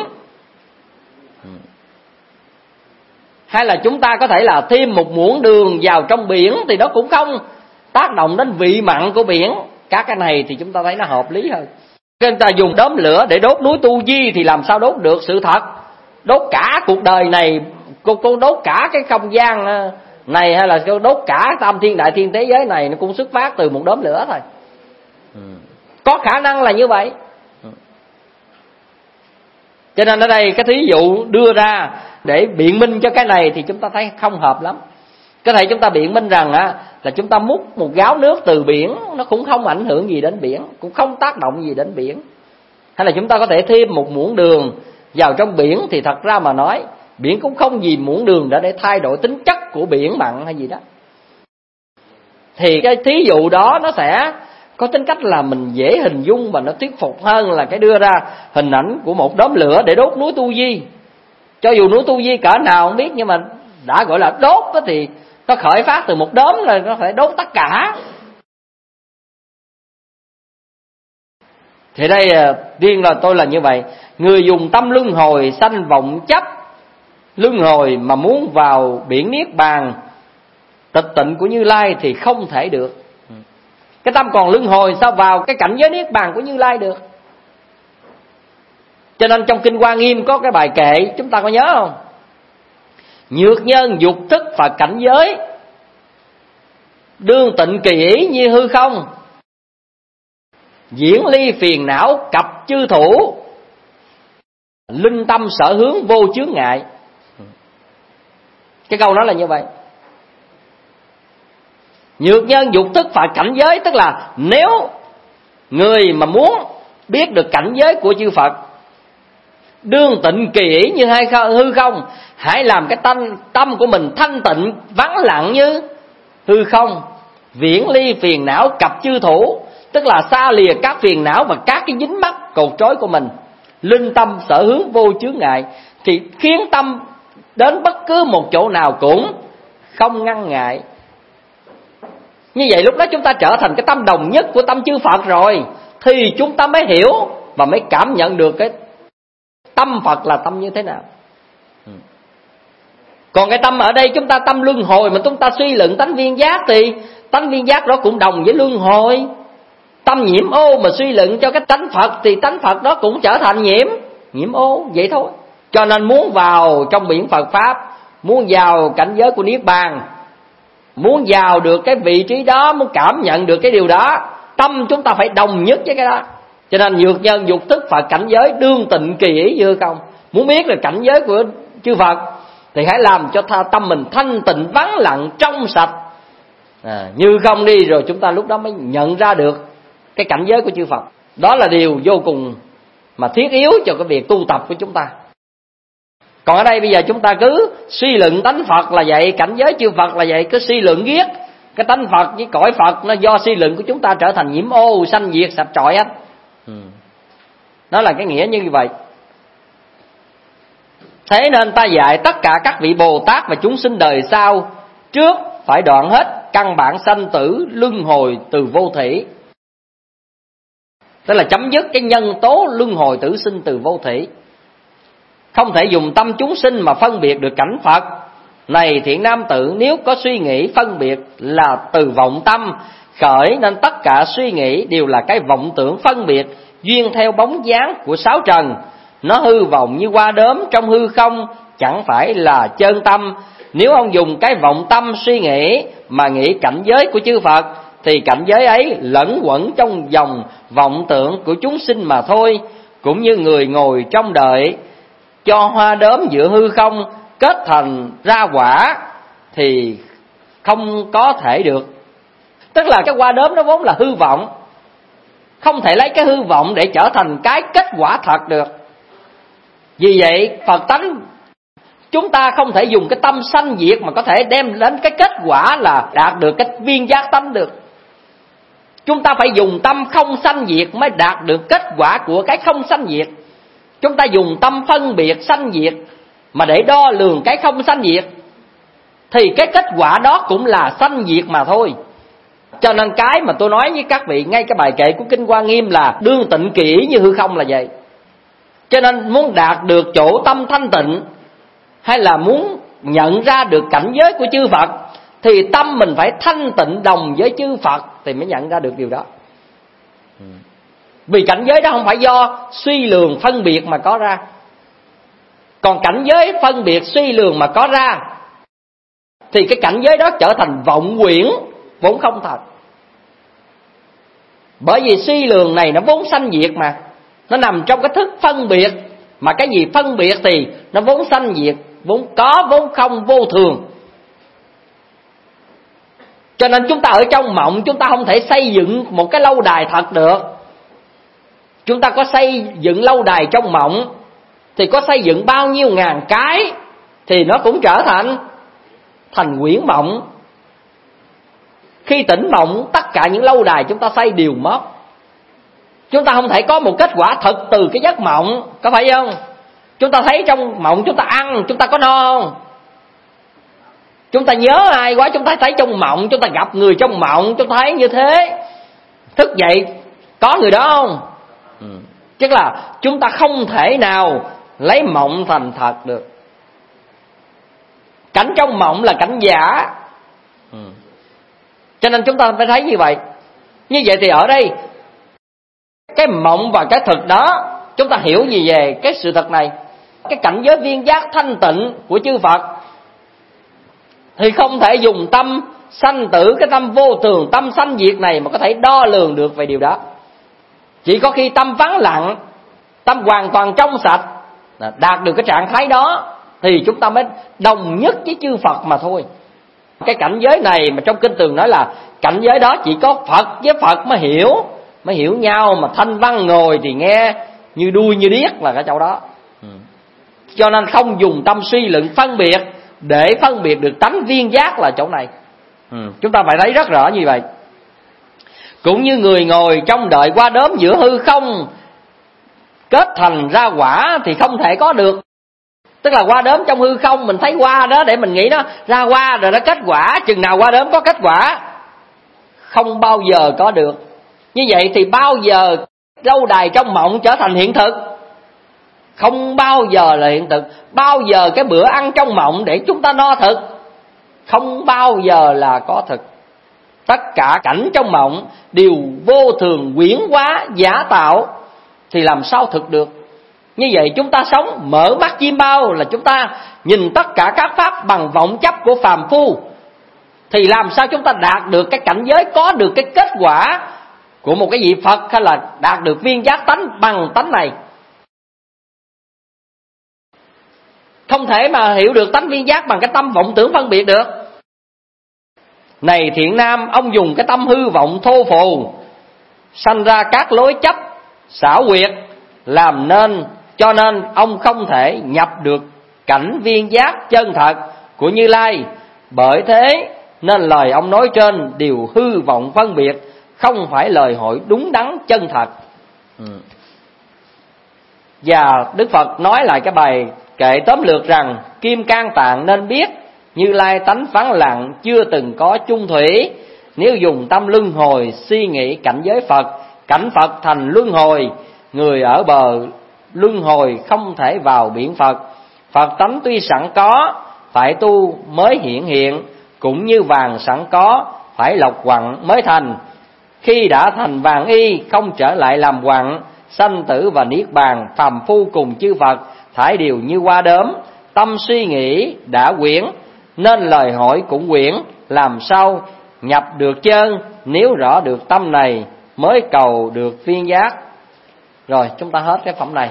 Hay là chúng ta có thể là thêm một muỗng đường vào trong biển thì nó cũng không tác động đến vị mặn của biển. Các cái này thì chúng ta thấy nó hợp lý hơn. Chúng ta dùng đốm lửa để đốt núi Tu Di thì làm sao đốt được sự thật. Đốt cả cuộc đời này, cô đốt cả cái không gian này, hay là đốt cả tam thiên đại thiên thế giới này, nó cũng xuất phát từ một đốm lửa thôi. Có khả năng là như vậy. Cho nên ở đây cái thí dụ đưa ra để biện minh cho cái này thì chúng ta thấy không hợp lắm. Có thể chúng ta biện minh rằng là chúng ta múc một gáo nước từ biển, nó cũng không ảnh hưởng gì đến biển, cũng không tác động gì đến biển. Hay là chúng ta có thể thêm một muỗng đường vào trong biển thì thật ra mà nói, biển cũng không gì muỗng đường để thay đổi tính chất của biển mặn hay gì đó. Thì cái thí dụ đó nó sẽ có tính cách là mình dễ hình dung và nó thuyết phục hơn là cái đưa ra hình ảnh của một đốm lửa để đốt núi Tu Di. Cho dù núi Tu Di cỡ nào không biết, nhưng mà đã gọi là đốt đó thì nó khởi phát từ một đốm là nó phải đốt tất cả. Thì đây riêng là tôi là như vậy. Người dùng tâm luân hồi sanh vọng chấp luân hồi mà muốn vào biển niết bàn tịch tịnh của Như Lai thì không thể được. Cái tâm còn luân hồi sao vào cái cảnh giới niết bàn của Như Lai được? Cho nên trong Kinh Hoa Nghiêm có cái bài kệ, chúng ta có nhớ không? Nhược nhân dục thức Phật cảnh giới, đương tịnh kỳ ý như hư không, diễn ly phiền não cặp chư thủ, linh tâm sở hướng vô chướng ngại. Cái câu đó là như vậy. Nhược nhân dục thức Phật cảnh giới, tức là nếu người mà muốn biết được cảnh giới của chư Phật, đương tịnh kỳ ý như hư không, hãy làm cái tâm của mình thanh tịnh vắng lặng như hư không, viễn ly phiền não cặp chư thủ, tức là xa lìa các phiền não và các cái dính mắc cột trói của mình, linh tâm sở hướng vô chướng ngại, thì khiến tâm đến bất cứ một chỗ nào cũng không ngăn ngại. Như vậy lúc đó chúng ta trở thành cái tâm đồng nhất của tâm chư Phật rồi, thì chúng ta mới hiểu và mới cảm nhận được cái tâm Phật là tâm như thế nào. Còn cái tâm ở đây chúng ta tâm luân hồi mà chúng ta suy luận tánh viên giác, thì tánh viên giác đó cũng đồng với luân hồi. Tâm nhiễm ô mà suy luận cho cái tánh Phật thì tánh Phật đó cũng trở thành nhiễm ô, vậy thôi. Cho nên muốn vào trong biển Phật Pháp, muốn vào cảnh giới của Niết Bàn, muốn vào được cái vị trí đó, muốn cảm nhận được cái điều đó, tâm chúng ta phải đồng nhất với cái đó. Cho nên nhược nhân dục thức Phật cảnh giới, đương tịnh kỳ ý như không. Muốn biết được cảnh giới của chư Phật thì hãy làm cho tâm mình thanh tịnh vắng lặng trong sạch như không đi, rồi chúng ta lúc đó mới nhận ra được cái cảnh giới của chư Phật. Đó là điều vô cùng mà thiết yếu cho cái việc tu tập của chúng ta. Còn ở đây bây giờ chúng ta cứ suy luận tánh Phật là vậy, cảnh giới chư Phật là vậy, cứ suy luận ghét cái tánh Phật với cõi Phật, nó do suy luận của chúng ta trở thành nhiễm ô, sanh diệt sạch trọi hết. Đó là cái nghĩa như vậy. Thế nên ta dạy tất cả các vị Bồ Tát và chúng sinh đời sau, trước phải đoạn hết căn bản sanh tử luân hồi từ vô thỉ. Tức là chấm dứt cái nhân tố luân hồi tử sinh từ vô thỉ. Không thể dùng tâm chúng sinh mà phân biệt được cảnh Phật. Này thiện nam tử, nếu có suy nghĩ phân biệt là từ vọng tâm khởi, nên tất cả suy nghĩ đều là cái vọng tưởng phân biệt, duyên theo bóng dáng của sáu trần. Nó hư vọng như hoa đốm trong hư không, chẳng phải là chân tâm. Nếu ông dùng cái vọng tâm suy nghĩ mà nghĩ cảnh giới của chư Phật, thì cảnh giới ấy lẫn quẩn trong dòng vọng tưởng của chúng sinh mà thôi. Cũng như người ngồi trong đợi cho hoa đốm giữa hư không kết thành ra quả thì không có thể được. Tức là cái hoa đốm nó vốn là hư vọng, không thể lấy cái hư vọng để trở thành cái kết quả thật được. Vì vậy Phật tánh chúng ta không thể dùng cái tâm sanh diệt mà có thể đem đến cái kết quả là đạt được cái viên giác tánh được. Chúng ta phải dùng tâm không sanh diệt mới đạt được kết quả của cái không sanh diệt. Chúng ta dùng tâm phân biệt sanh diệt mà để đo lường cái không sanh diệt, thì cái kết quả đó cũng là sanh diệt mà thôi. Cho nên cái mà tôi nói với các vị ngay cái bài kệ của Kinh Hoa Nghiêm là đương tịnh kỳ ý như hư không là vậy. Cho nên muốn đạt được chỗ tâm thanh tịnh, hay là muốn nhận ra được cảnh giới của chư Phật, thì tâm mình phải thanh tịnh đồng với chư Phật thì mới nhận ra được điều đó. Vì cảnh giới đó không phải do suy lường phân biệt mà có ra. Còn cảnh giới phân biệt suy lường mà có ra thì cái cảnh giới đó trở thành vọng quyển vốn không thật. Bởi vì suy lường này nó vốn sanh diệt mà, nó nằm trong cái thức phân biệt. Mà cái gì phân biệt thì nó vốn sanh diệt, vốn có vốn không, vô thường. Cho nên chúng ta ở trong mộng, chúng ta không thể xây dựng một cái lâu đài thật được. Chúng ta có xây dựng lâu đài trong mộng thì có xây dựng bao nhiêu ngàn cái thì nó cũng trở thành quyển mộng. Khi tỉnh mộng, tất cả những lâu đài chúng ta xây đều mất. Chúng ta không thể có một kết quả thật từ cái giấc mộng, có phải không? Chúng ta thấy trong mộng chúng ta ăn, chúng ta có no không? Chúng ta nhớ ai quá, chúng ta thấy trong mộng, chúng ta gặp người trong mộng, chúng ta thấy như thế. Thức dậy, có người đó không? Tức là chúng ta không thể nào lấy mộng thành thật được. Cảnh trong mộng là cảnh giả. Cho nên chúng ta phải thấy như vậy. Như vậy thì ở đây cái mộng và cái thực đó, chúng ta hiểu gì về cái sự thật này? Cái cảnh giới viên giác thanh tịnh của chư Phật thì không thể dùng tâm sanh tử, cái tâm vô thường, tâm sanh diệt này mà có thể đo lường được về điều đó. Chỉ có khi tâm vắng lặng, tâm hoàn toàn trong sạch, đạt được cái trạng thái đó thì chúng ta mới đồng nhất với chư Phật mà thôi. Cái cảnh giới này mà trong kinh Tường nói là cảnh giới đó chỉ có Phật với Phật mới hiểu nhau, mà thanh văn ngồi thì nghe như đuôi như điếc là cái chỗ đó. Cho nên không dùng tâm suy luận phân biệt để phân biệt được tánh viên giác là chỗ này. Chúng ta phải thấy rất rõ như vậy. Cũng như người ngồi trong đợi qua đốm giữa hư không kết thành ra quả thì không thể có được. Tức là qua đốm trong hư không, mình thấy hoa đó để mình nghĩ nó ra hoa rồi nó kết quả, chừng nào qua đốm có kết quả, không bao giờ có được. Như vậy thì bao giờ lâu đài trong mộng trở thành hiện thực? Không bao giờ là hiện thực. Bao giờ cái bữa ăn trong mộng để chúng ta no thực? Không bao giờ là có thực. Tất cả cảnh trong mộng đều vô thường, quyển hóa, giả tạo thì làm sao thực được? Như vậy chúng ta sống mở mắt chim bao là chúng ta nhìn tất cả các pháp bằng vọng chấp của phàm phu, thì làm sao chúng ta đạt được cái cảnh giới, có được cái kết quả của một cái vị Phật, hay là đạt được viên giác tánh bằng tánh này? Không thể mà hiểu được tánh viên giác bằng cái tâm vọng tưởng phân biệt được. Này thiện nam, ông dùng cái tâm hư vọng thô phù sanh ra các lối chấp xảo quyệt, làm nên cho nên ông không thể nhập được cảnh viên giác chân thật của Như Lai. Bởi thế nên lời ông nói trên đều hư vọng phân biệt, không phải lời hội đúng đắn chân thật. Và Đức Phật nói lại cái bài kệ tóm lược rằng: Kim Cang Tạng nên biết, Như Lai tánh vắng lặng chưa từng có chung thủy. Nếu dùng tâm luân hồi suy nghĩ cảnh giới Phật, cảnh Phật thành luân hồi. Người ở bờ luân hồi không thể vào biển Phật. Phật tánh tuy sẵn có, phải tu mới hiện. Cũng như vàng sẵn có, phải lọc quặng mới thành. Khi đã thành vàng y, không trở lại làm quặng. Sanh tử và niết bàn, phàm phu cùng chư Phật thải đều như hoa đốm. Tâm suy nghĩ đã quyển, nên lời hỏi cũng quyển. Làm sao nhập được chân? Nếu rõ được tâm này, mới cầu được viên giác. Rồi chúng ta hết cái phẩm này.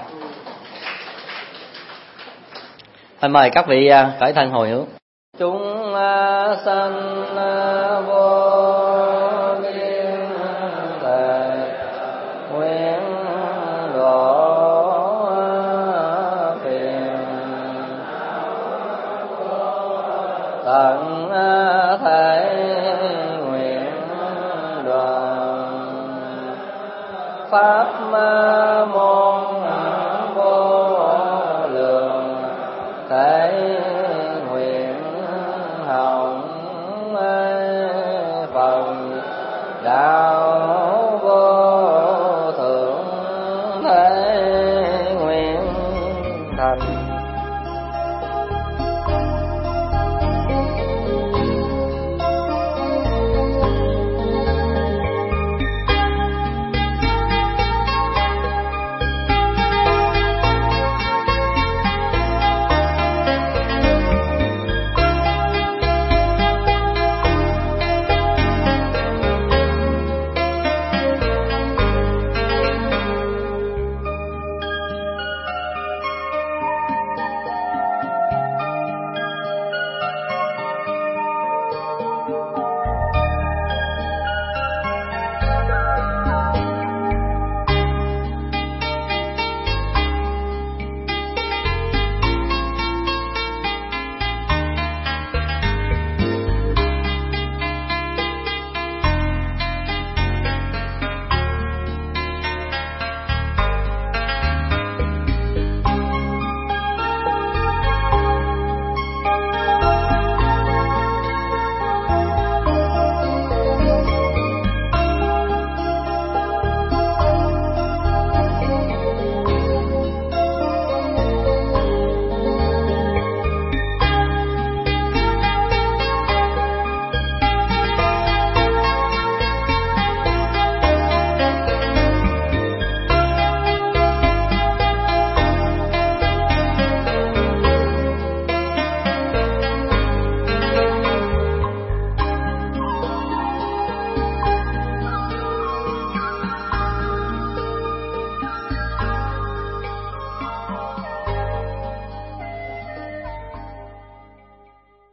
Mời các vị khởi thân hồi hướng. Chúng sanh vô biên thể, nguyện độ phiền tận thể, nguyện đoàn pháp môn